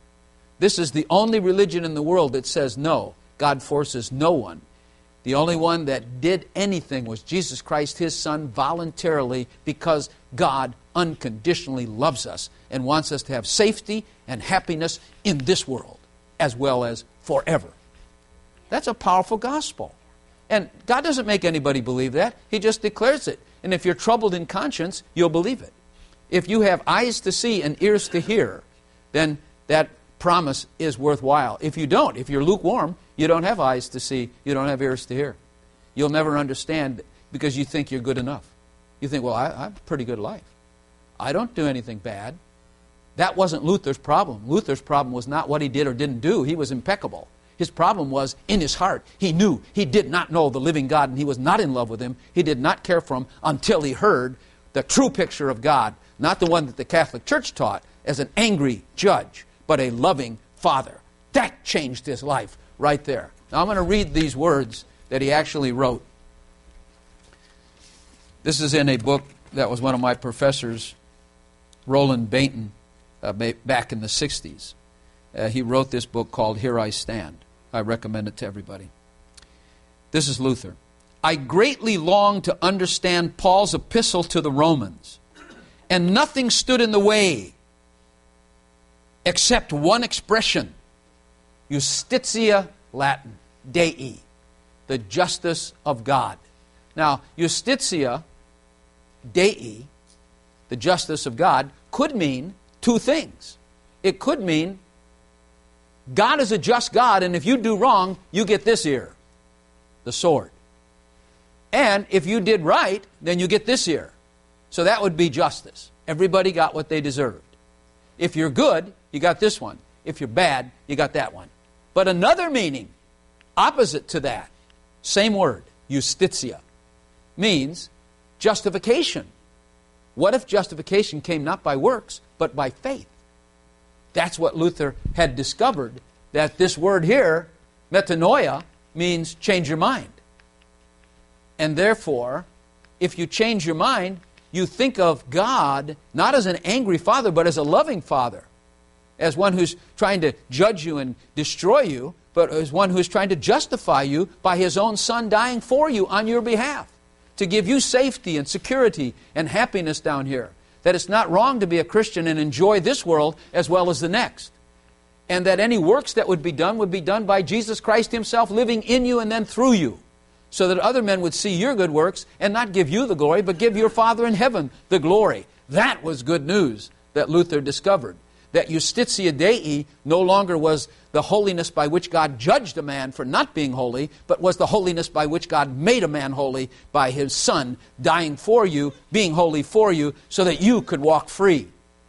This is the only religion in the world that says no. God forces no one. The only one that did anything was Jesus Christ, His Son, voluntarily because God unconditionally loves us and wants us to have safety and happiness in this world as well as forever. That's a powerful gospel. And God doesn't make anybody believe that. He just declares it. And if you're troubled in conscience, you'll believe it. If you have eyes to see and ears to hear, then that promise is worthwhile. If you don't, if you're lukewarm, you don't have eyes to see, you don't have ears to hear. You'll never understand because you think you're good enough. You think, well, I, I have a pretty good life. I don't do anything bad. That wasn't Luther's problem. Luther's problem was not what he did or didn't do. He was impeccable. His problem was in his heart. He knew he did not know the living God and he was not in love with Him. He did not care for Him until he heard the true picture of God, not the one that the Catholic Church taught as an angry judge, but a loving Father. That changed his life right there. Now I'm going to read these words that he actually wrote. This is in a book that was one of my professors, Roland Bainton, uh, back in the sixties. Uh, he wrote this book called Here I Stand. I recommend it to everybody. This is Luther. I greatly longed to understand Paul's epistle to the Romans, and nothing stood in the way except one expression, justitia Latin, Dei, the justice of God. Now, justitia, Dei, the justice of God, could mean two things. It could mean God is a just God, and if you do wrong, you get this ear, the sword. And if you did right, then you get this ear. So that would be justice. Everybody got what they deserved. If you're good, you got this one. If you're bad, you got that one. But another meaning, opposite to that, same word, justitia, means justification. What if justification came not by works, but by faith? That's what Luther had discovered, that this word here, metanoia, means change your mind. And therefore, if you change your mind, you think of God not as an angry Father, but as a loving Father. As one who's trying to judge you and destroy you, but as one who's trying to justify you by His own Son dying for you on your behalf, to give you safety and security and happiness down here. That it's not wrong to be a Christian and enjoy this world as well as the next. And that any works that would be done would be done by Jesus Christ Himself living in you and then through you. so that other men would see your good works and not give you the glory, but give your Father in heaven the glory. That was good news that Luther discovered. That Justitia Dei no longer was the holiness by which God judged a man for not being holy, but was the holiness by which God made a man holy by His Son dying for you, being holy for you, so that you could walk free.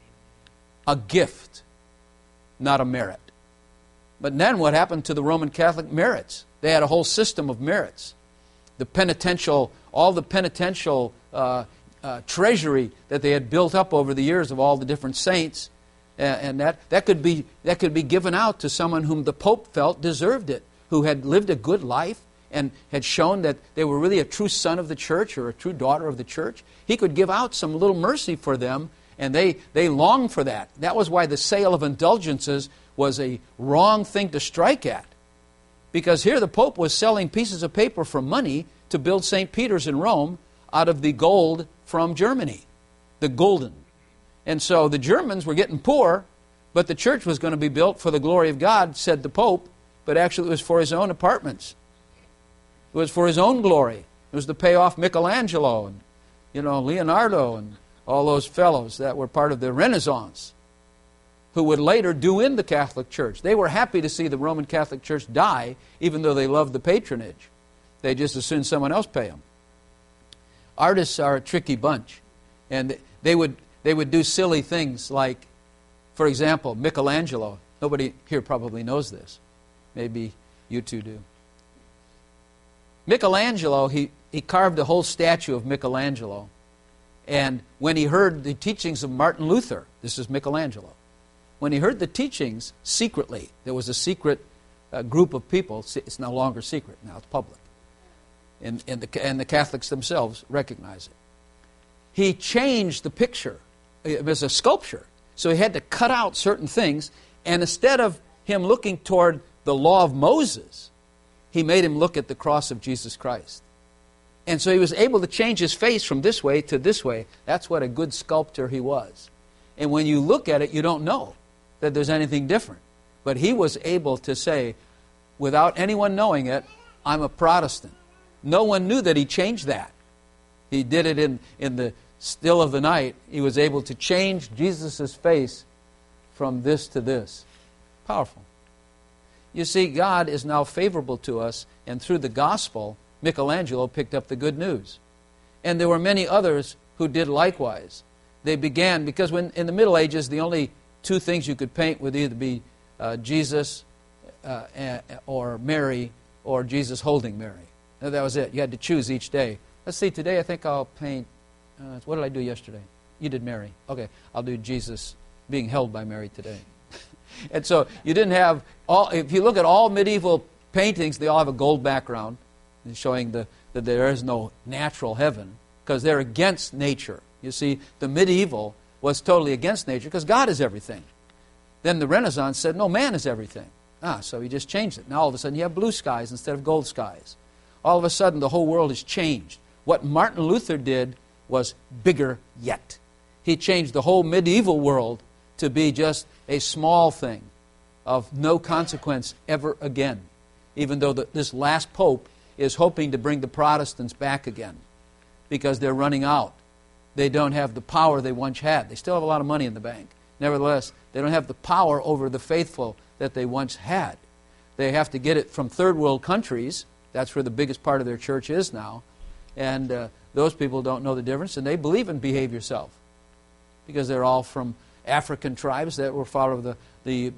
A gift, not a merit. But then what happened to the Roman Catholic merits? They had a whole system of merits. The penitential, all the penitential uh, uh, treasury that they had built up over the years of all the different saints, and that, that could be that could be given out to someone whom the Pope felt deserved it, who had lived a good life and had shown that they were really a true son of the church or a true daughter of the church. He could give out some little mercy for them, and they, they longed for that. That was why the sale of indulgences was a wrong thing to strike at. Because here the Pope was selling pieces of paper for money to build Saint Peter's in Rome out of the gold from Germany, the gulden. And so the Germans were getting poor, but the church was going to be built for the glory of God, said the Pope, but actually it was for his own apartments. It was for his own glory. It was to pay off Michelangelo and, you know, Leonardo and all those fellows that were part of the Renaissance, who would later do in the Catholic Church. They were happy to see the Roman Catholic Church die, even though they loved the patronage. They just as soon someone else pay them. Artists are a tricky bunch, and they would... They would do silly things like, for example, Michelangelo. Nobody here probably knows this. Maybe you two do. Michelangelo, he, he carved a whole statue of Michelangelo. And when he heard the teachings of Martin Luther, this is Michelangelo, when he heard the teachings secretly, there was a secret uh, group of people. It's no longer secret, now it's public. And, and, the, and the Catholics themselves recognize it. He changed the picture. It was a sculpture. So he had to cut out certain things. And instead of him looking toward the law of Moses, he made him look at the cross of Jesus Christ. And so he was able to change his face from this way to this way. That's what a good sculptor he was. And when you look at it, you don't know that there's anything different. But he was able to say, without anyone knowing it, I'm a Protestant. No one knew that he changed that. He did it in, in the still of the night. He was able to change Jesus' face from this to this. Powerful. You see, God is now favorable to us, and through the gospel, Michelangelo picked up the good news. And there were many others who did likewise. They began, because when in the Middle Ages, the only two things you could paint would either be uh, Jesus uh, or Mary, or Jesus holding Mary. And that was it. You had to choose each day. Let's see, today I think I'll paint, uh, what did I do yesterday? You did Mary. Okay, I'll do Jesus being held by Mary today. And so you didn't have, all. If you look at all medieval paintings, they all have a gold background showing the, that there is no natural heaven, because they're against nature. You see, the medieval was totally against nature because God is everything. Then the Renaissance said, no, man is everything. Ah, so he just changed it. Now all of a sudden you have blue skies instead of gold skies. All of a sudden the whole world has changed. What Martin Luther did was bigger yet. He changed the whole medieval world to be just a small thing of no consequence ever again, even though the, this last pope is hoping to bring the Protestants back again because they're running out. They don't have the power they once had. They still have a lot of money in the bank. Nevertheless, they don't have the power over the faithful that they once had. They have to get it from third world countries. That's where the biggest part of their church is now. And uh, those people don't know the difference, and they believe in behave yourself because they're all from African tribes that were part of the, the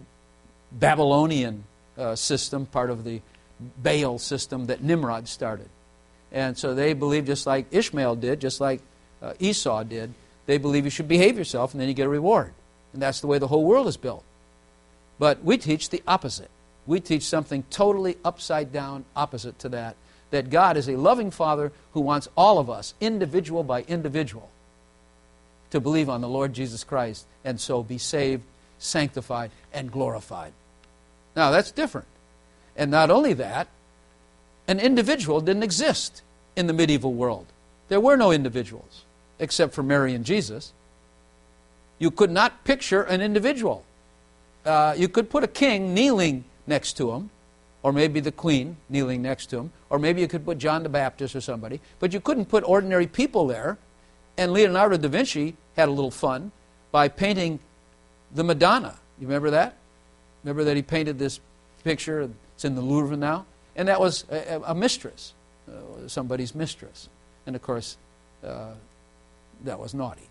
Babylonian uh, system, part of the Baal system that Nimrod started. And so they believe just like Ishmael did, just like uh, Esau did, they believe you should behave yourself and then you get a reward. And that's the way the whole world is built. But we teach the opposite. We teach something totally upside down, opposite to that, that God is a loving Father who wants all of us, individual by individual, to believe on the Lord Jesus Christ and so be saved, sanctified, and glorified. Now, that's different. And not only that, an individual didn't exist in the medieval world. There were no individuals, except for Mary and Jesus. You could not picture an individual. Uh, you could put a king kneeling next to him, or maybe the Queen kneeling next to him, or maybe you could put John the Baptist or somebody, but you couldn't put ordinary people there. And Leonardo da Vinci had a little fun by painting the Madonna. You remember that? Remember that he painted this picture? It's in the Louvre now. And that was a, a mistress, uh, somebody's mistress. And of course, uh, that was naughty.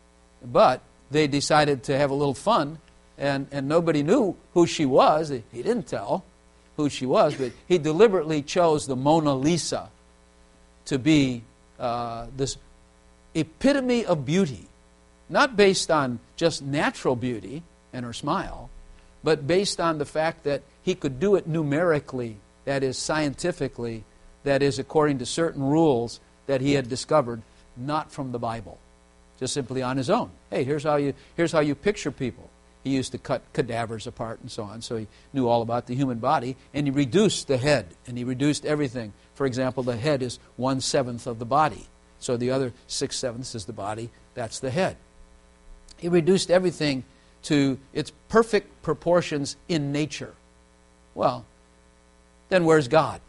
But they decided to have a little fun, and, and nobody knew who she was. He didn't tell who she was, but he deliberately chose the Mona Lisa to be uh, this epitome of beauty, not based on just natural beauty and her smile, but based on the fact that he could do it numerically, that is scientifically, that is according to certain rules that he had discovered, not from the Bible, just simply on his own. Hey, here's how you here's how you picture people. He used to cut cadavers apart and so on, so he knew all about the human body, and he reduced the head, and he reduced everything. For example, the head is one-seventh of the body, so the other six-sevenths is the body, that's the head. He reduced everything to its perfect proportions in nature. Well, then where's God?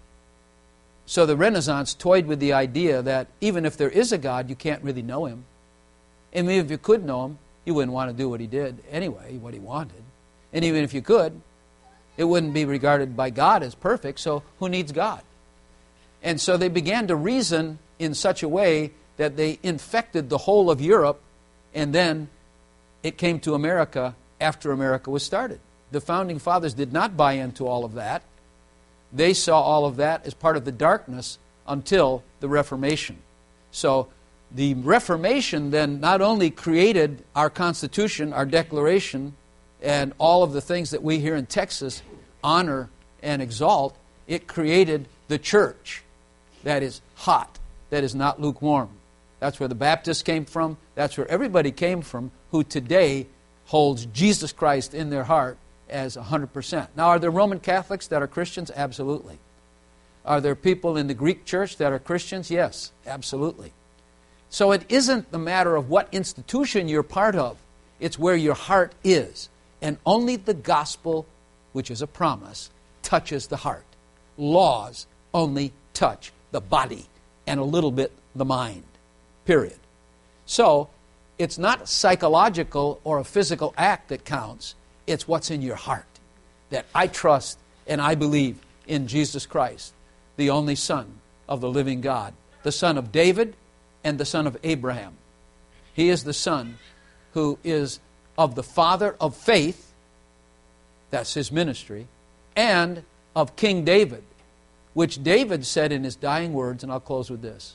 So the Renaissance toyed with the idea that even if there is a God, you can't really know Him. And even if you could know Him, you wouldn't want to do what He did anyway, what He wanted. And even if you could, it wouldn't be regarded by God as perfect, so who needs God? And so they began to reason in such a way that they infected the whole of Europe, and then it came to America after America was started. The Founding Fathers did not buy into all of that. They saw all of that as part of the darkness until the Reformation. So the Reformation then not only created our Constitution, our Declaration, and all of the things that we here in Texas honor and exalt, it created the church that is hot, that is not lukewarm. That's where the Baptists came from. That's where everybody came from who today holds Jesus Christ in their heart as one hundred percent. Now, are there Roman Catholics that are Christians? Absolutely. Are there people in the Greek church that are Christians? Yes, absolutely. So it isn't the matter of what institution you're part of. It's where your heart is. And only the gospel, which is a promise, touches the heart. Laws only touch the body and a little bit the mind. Period. So it's not psychological or a physical act that counts. It's what's in your heart. That I trust and I believe in Jesus Christ, the only Son of the living God, the Son of David and the Son of Abraham. He is the Son who is of the Father of faith, that's His ministry, and of King David, which David said in his dying words, and I'll close with this.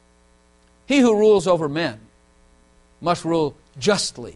He who rules over men must rule justly.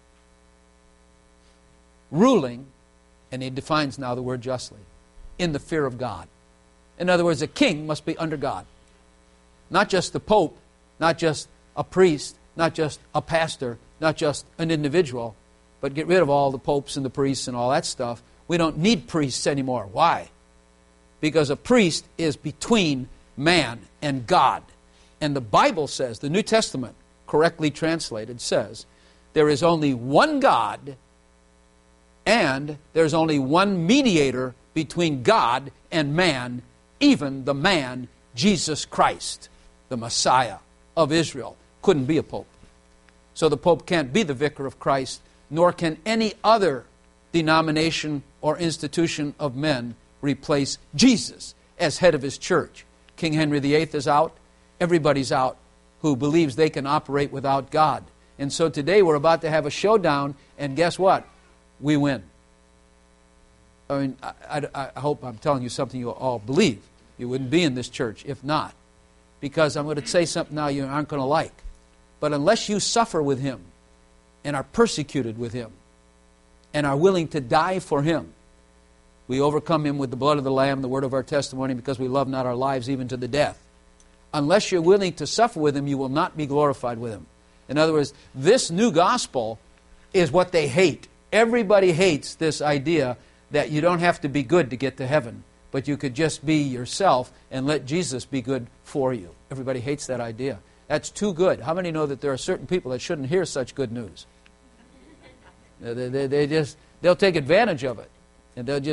Ruling, and he defines now the word justly, in the fear of God. In other words, a king must be under God. Not just the Pope, not just a priest, not just a pastor, not just an individual, but get rid of all the popes and the priests and all that stuff. We don't need priests anymore. Why? Because a priest is between man and God. And the Bible says, the New Testament, correctly translated, says, there is only one God and there's only one mediator between God and man, even the man, Jesus Christ, the Messiah of Israel. Couldn't be a pope. So the pope can't be the vicar of Christ, nor can any other denomination or institution of men replace Jesus as head of His church. King Henry the Eighth is out. Everybody's out who believes they can operate without God. And so today we're about to have a showdown, and guess what? We win. I mean, I, I, I hope I'm telling you something you all believe. You wouldn't be in this church if not. Because I'm going to say something now you aren't going to like. But unless you suffer with Him and are persecuted with Him and are willing to die for Him, we overcome Him with the blood of the Lamb, the word of our testimony, because we love not our lives even to the death. Unless you're willing to suffer with Him, you will not be glorified with Him. In other words, this new gospel is what they hate. Everybody hates this idea that you don't have to be good to get to heaven, but you could just be yourself and let Jesus be good for you. Everybody hates that idea. That's too good. How many know that there are certain people that shouldn't hear such good news? They, they, they just, they'll take advantage of it. And they'll just,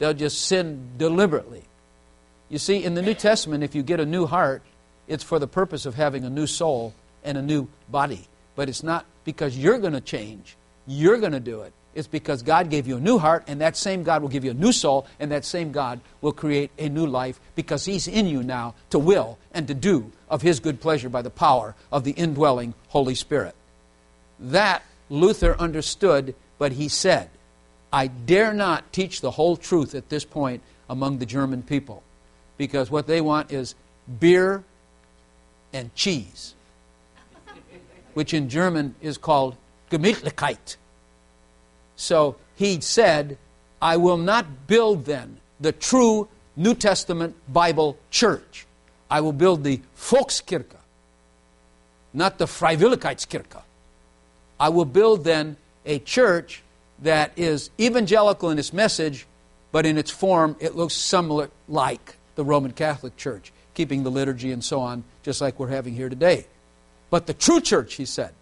They'll just sin deliberately. You see, in the New Testament, if you get a new heart, it's for the purpose of having a new soul and a new body. But it's not because you're going to change. You're going to do it. It's because God gave you a new heart, and that same God will give you a new soul, and that same God will create a new life because He's in you now to will and to do of His good pleasure by the power of the indwelling Holy Spirit. That Luther understood, but he said, I dare not teach the whole truth at this point among the German people, because what they want is beer and cheese, which in German is called Gemütlichkeit. So he said, I will not build then the true New Testament Bible church. I will build the Volkskirche, not the Freiwilligkeitskirche. I will build then a church that is evangelical in its message, but in its form it looks somewhat like the Roman Catholic Church, keeping the liturgy and so on, just like we're having here today. But the true church, he said,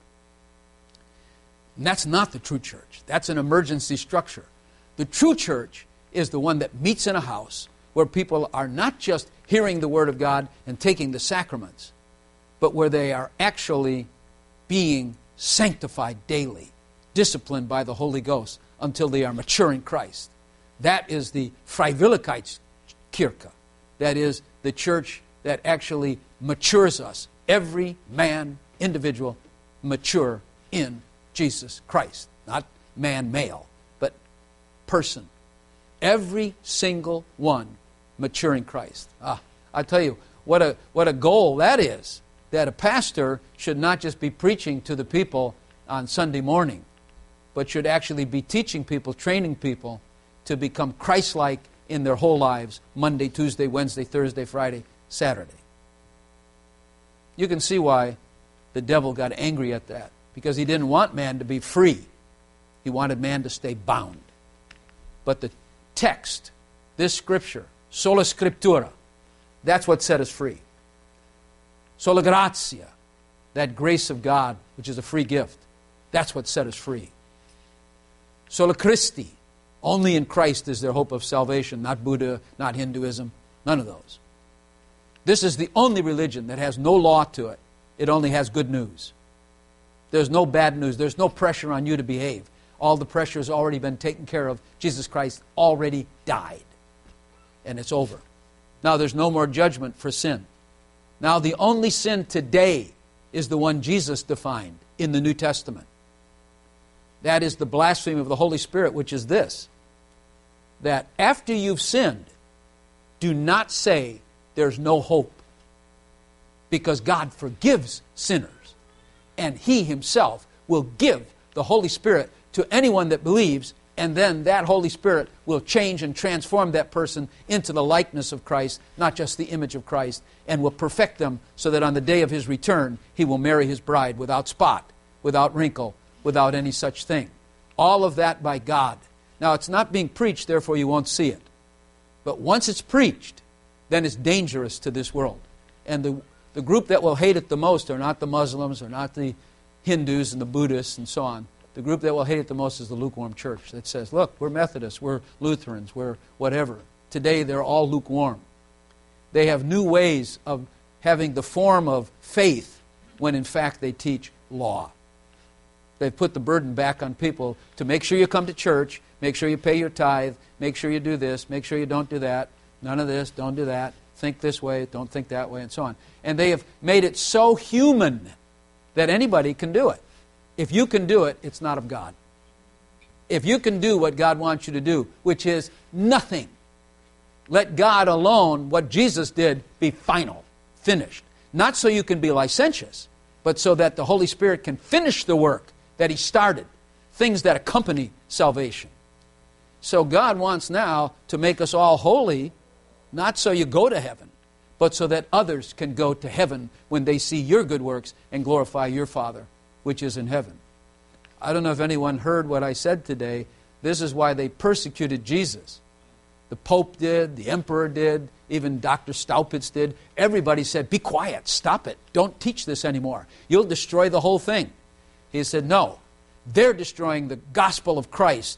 and that's not the true church. That's an emergency structure. The true church is the one that meets in a house where people are not just hearing the Word of God and taking the sacraments, but where they are actually being sanctified daily, disciplined by the Holy Ghost until they are mature in Christ. That is the Freiwilligkeitskirche. That is the church that actually matures us. Every man, individual, mature in Jesus Christ. Not man, male, but person. Every single one mature in Christ. Ah, I tell you, what a what a goal that is, that a pastor should not just be preaching to the people on Sunday morning, but should actually be teaching people, training people to become Christ-like in their whole lives, Monday, Tuesday, Wednesday, Thursday, Friday, Saturday. You can see why the devil got angry at that, because he didn't want man to be free. He wanted man to stay bound. But the text, this scripture, sola scriptura, that's what set us free. Sola gratia, that grace of God, which is a free gift, that's what set us free. Sola Christi, only in Christ is there hope of salvation, not Buddha, not Hinduism, none of those. This is the only religion that has no law to it. It only has good news. There's no bad news. There's no pressure on you to behave. All the pressure has already been taken care of. Jesus Christ already died. And it's over. Now there's no more judgment for sin. Now the only sin today is the one Jesus defined in the New Testament. That is the blasphemy of the Holy Spirit, which is this: that after you've sinned, do not say there's no hope, because God forgives sinners, and He Himself will give the Holy Spirit to anyone that believes, and then that Holy Spirit will change and transform that person into the likeness of Christ, not just the image of Christ, and will perfect them so that on the day of His return, He will marry His bride without spot, without wrinkle, without any such thing. All of that by God. Now, it's not being preached, therefore you won't see it. But once it's preached, then it's dangerous to this world. And the, the group that will hate it the most are not the Muslims, or not the Hindus and the Buddhists and so on. The group that will hate it the most is the lukewarm church that says, look, we're Methodists, we're Lutherans, we're whatever. Today they're all lukewarm. They have new ways of having the form of faith when in fact they teach law. They've put the burden back on people to make sure you come to church, make sure you pay your tithe, make sure you do this, make sure you don't do that, none of this, don't do that, think this way, don't think that way, and so on. And they have made it so human that anybody can do it. If you can do it, it's not of God. If you can do what God wants you to do, which is nothing, let God alone, what Jesus did, be final, finished. Not so you can be licentious, but so that the Holy Spirit can finish the work that He started, things that accompany salvation. So God wants now to make us all holy, not so you go to heaven, but so that others can go to heaven when they see your good works and glorify your Father, which is in heaven. I don't know if anyone heard what I said today. This is why they persecuted Jesus. The Pope did, the Emperor did, even Doctor Staupitz did. Everybody said, be quiet, stop it, don't teach this anymore. You'll destroy the whole thing. He said, no, they're destroying the gospel of Christ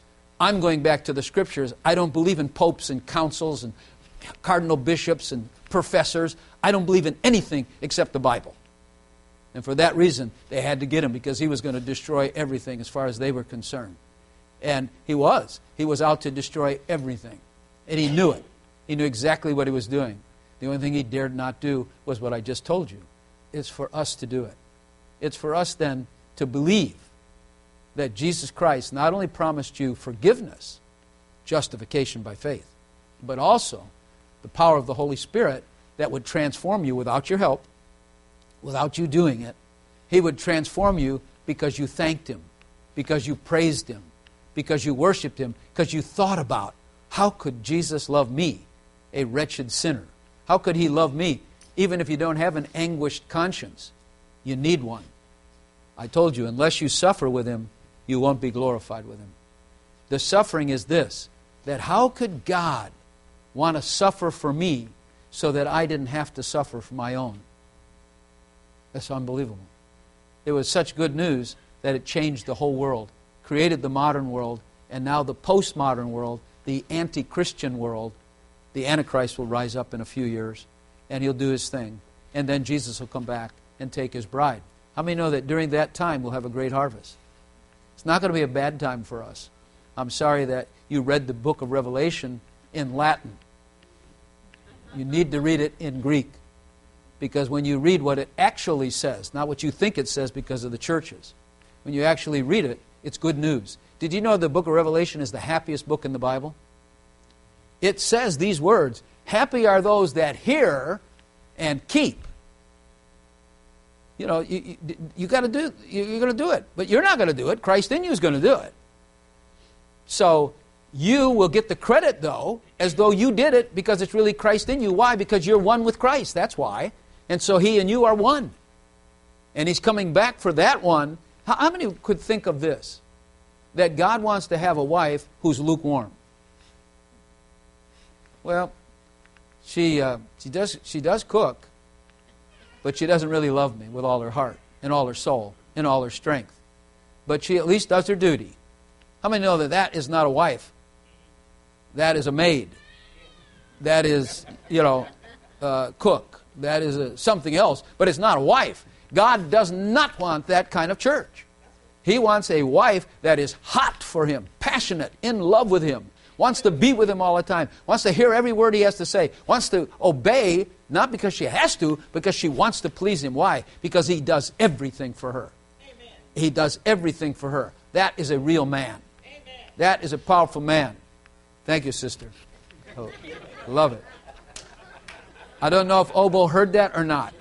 I'm going back to the Scriptures. I don't believe in popes and councils and cardinal bishops and professors. I don't believe in anything except the Bible. And for that reason, they had to get him, because he was going to destroy everything as far as they were concerned. And he was. He was out to destroy everything. And he knew it. He knew exactly what he was doing. The only thing he dared not do was what I just told you. It's for us to do it. It's for us then to believe that Jesus Christ not only promised you forgiveness, justification by faith, but also the power of the Holy Spirit that would transform you without your help, without you doing it. He would transform you because you thanked Him, because you praised Him, because you worshiped Him, because you thought about, how could Jesus love me, a wretched sinner? How could He love me, even if you don't have an anguished conscience? You need one. I told you, unless you suffer with Him, you won't be glorified with Him. The suffering is this, that how could God want to suffer for me so that I didn't have to suffer for my own? That's unbelievable. It was such good news that it changed the whole world, created the modern world, and now the postmodern world, the anti-Christian world. The Antichrist will rise up in a few years, and he'll do his thing. And then Jesus will come back and take His bride. How many know that during that time we'll have a great harvest? It's not going to be a bad time for us. I'm sorry that you read the book of Revelation in Latin. You need to read it in Greek. Because when you read what it actually says, not what you think it says because of the churches, when you actually read it, it's good news. Did you know the book of Revelation is the happiest book in the Bible? It says these words, happy are those that hear and keep. You know, you, you, you got to do, you're going to do it. But you're not going to do it. Christ in you is going to do it. So you will get the credit, though, as though you did it because it's really Christ in you. Why? Because you're one with Christ. That's why. And so He and you are one. And He's coming back for that one. How, how many could think of this? That God wants to have a wife who's lukewarm. Well, she uh, she does she does cook, but she doesn't really love me with all her heart and all her soul and all her strength. But she at least does her duty. How many know that that is not a wife? That is a maid. That is, you know, uh, cook. That is a, something else, but it's not a wife. God does not want that kind of church. He wants a wife that is hot for Him, passionate, in love with Him, wants to be with Him all the time, wants to hear every word He has to say, wants to obey, not because she has to, because she wants to please Him. Why? Because He does everything for her. Amen. He does everything for her. That is a real man. Amen. That is a powerful man. Thank you, sister. Oh, love it. I don't know if Obo heard that or not.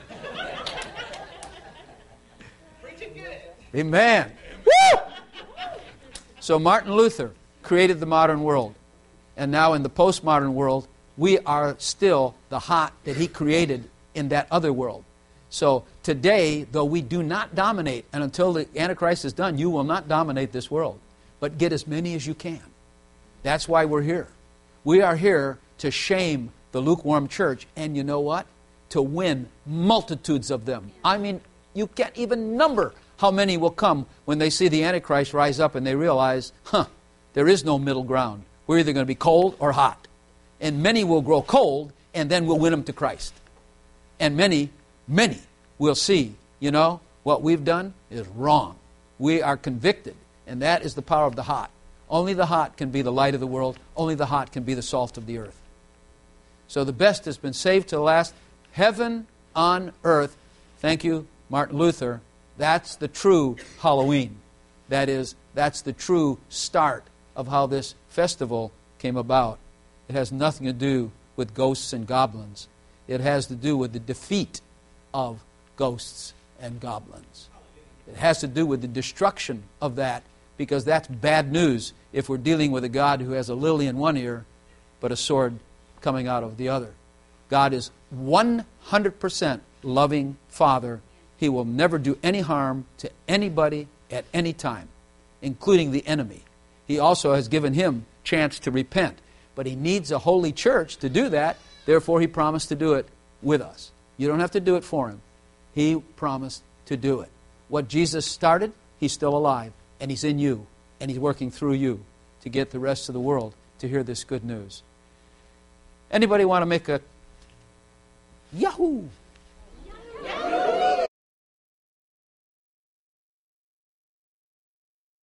Amen. Woo! So Martin Luther created the modern world. And now in the postmodern world, we are still the hot that he created in that other world. So today, though we do not dominate, and until the Antichrist is done, you will not dominate this world. But get as many as you can. That's why we're here. We are here to shame the lukewarm church, and you know what? To win multitudes of them. I mean, you can't even number how many will come when they see the Antichrist rise up and they realize, huh, there is no middle ground. We're either going to be cold or hot. And many will grow cold, and then we'll win them to Christ. And many, many will see, you know, what we've done is wrong. We are convicted, and that is the power of the hot. Only the hot can be the light of the world. Only the hot can be the salt of the earth. So the best has been saved to the last. Heaven on earth. Thank you, Martin Luther. That's the true Halloween. That is, that's the true start of how this festival came about. It has nothing to do with ghosts and goblins. It has to do with the defeat of ghosts and goblins. It has to do with the destruction of that, because that's bad news if we're dealing with a God who has a lily in one ear but a sword coming out of the other. God is one hundred percent loving Father. He will never do any harm to anybody at any time, including the enemy. He also has given him chance to repent. But He needs a holy church to do that. Therefore, He promised to do it with us. You don't have to do it for Him. He promised to do it. What Jesus started, He's still alive. And He's in you. And He's working through you. to get the rest of the world to hear this good news. Anybody want to make a Yahoo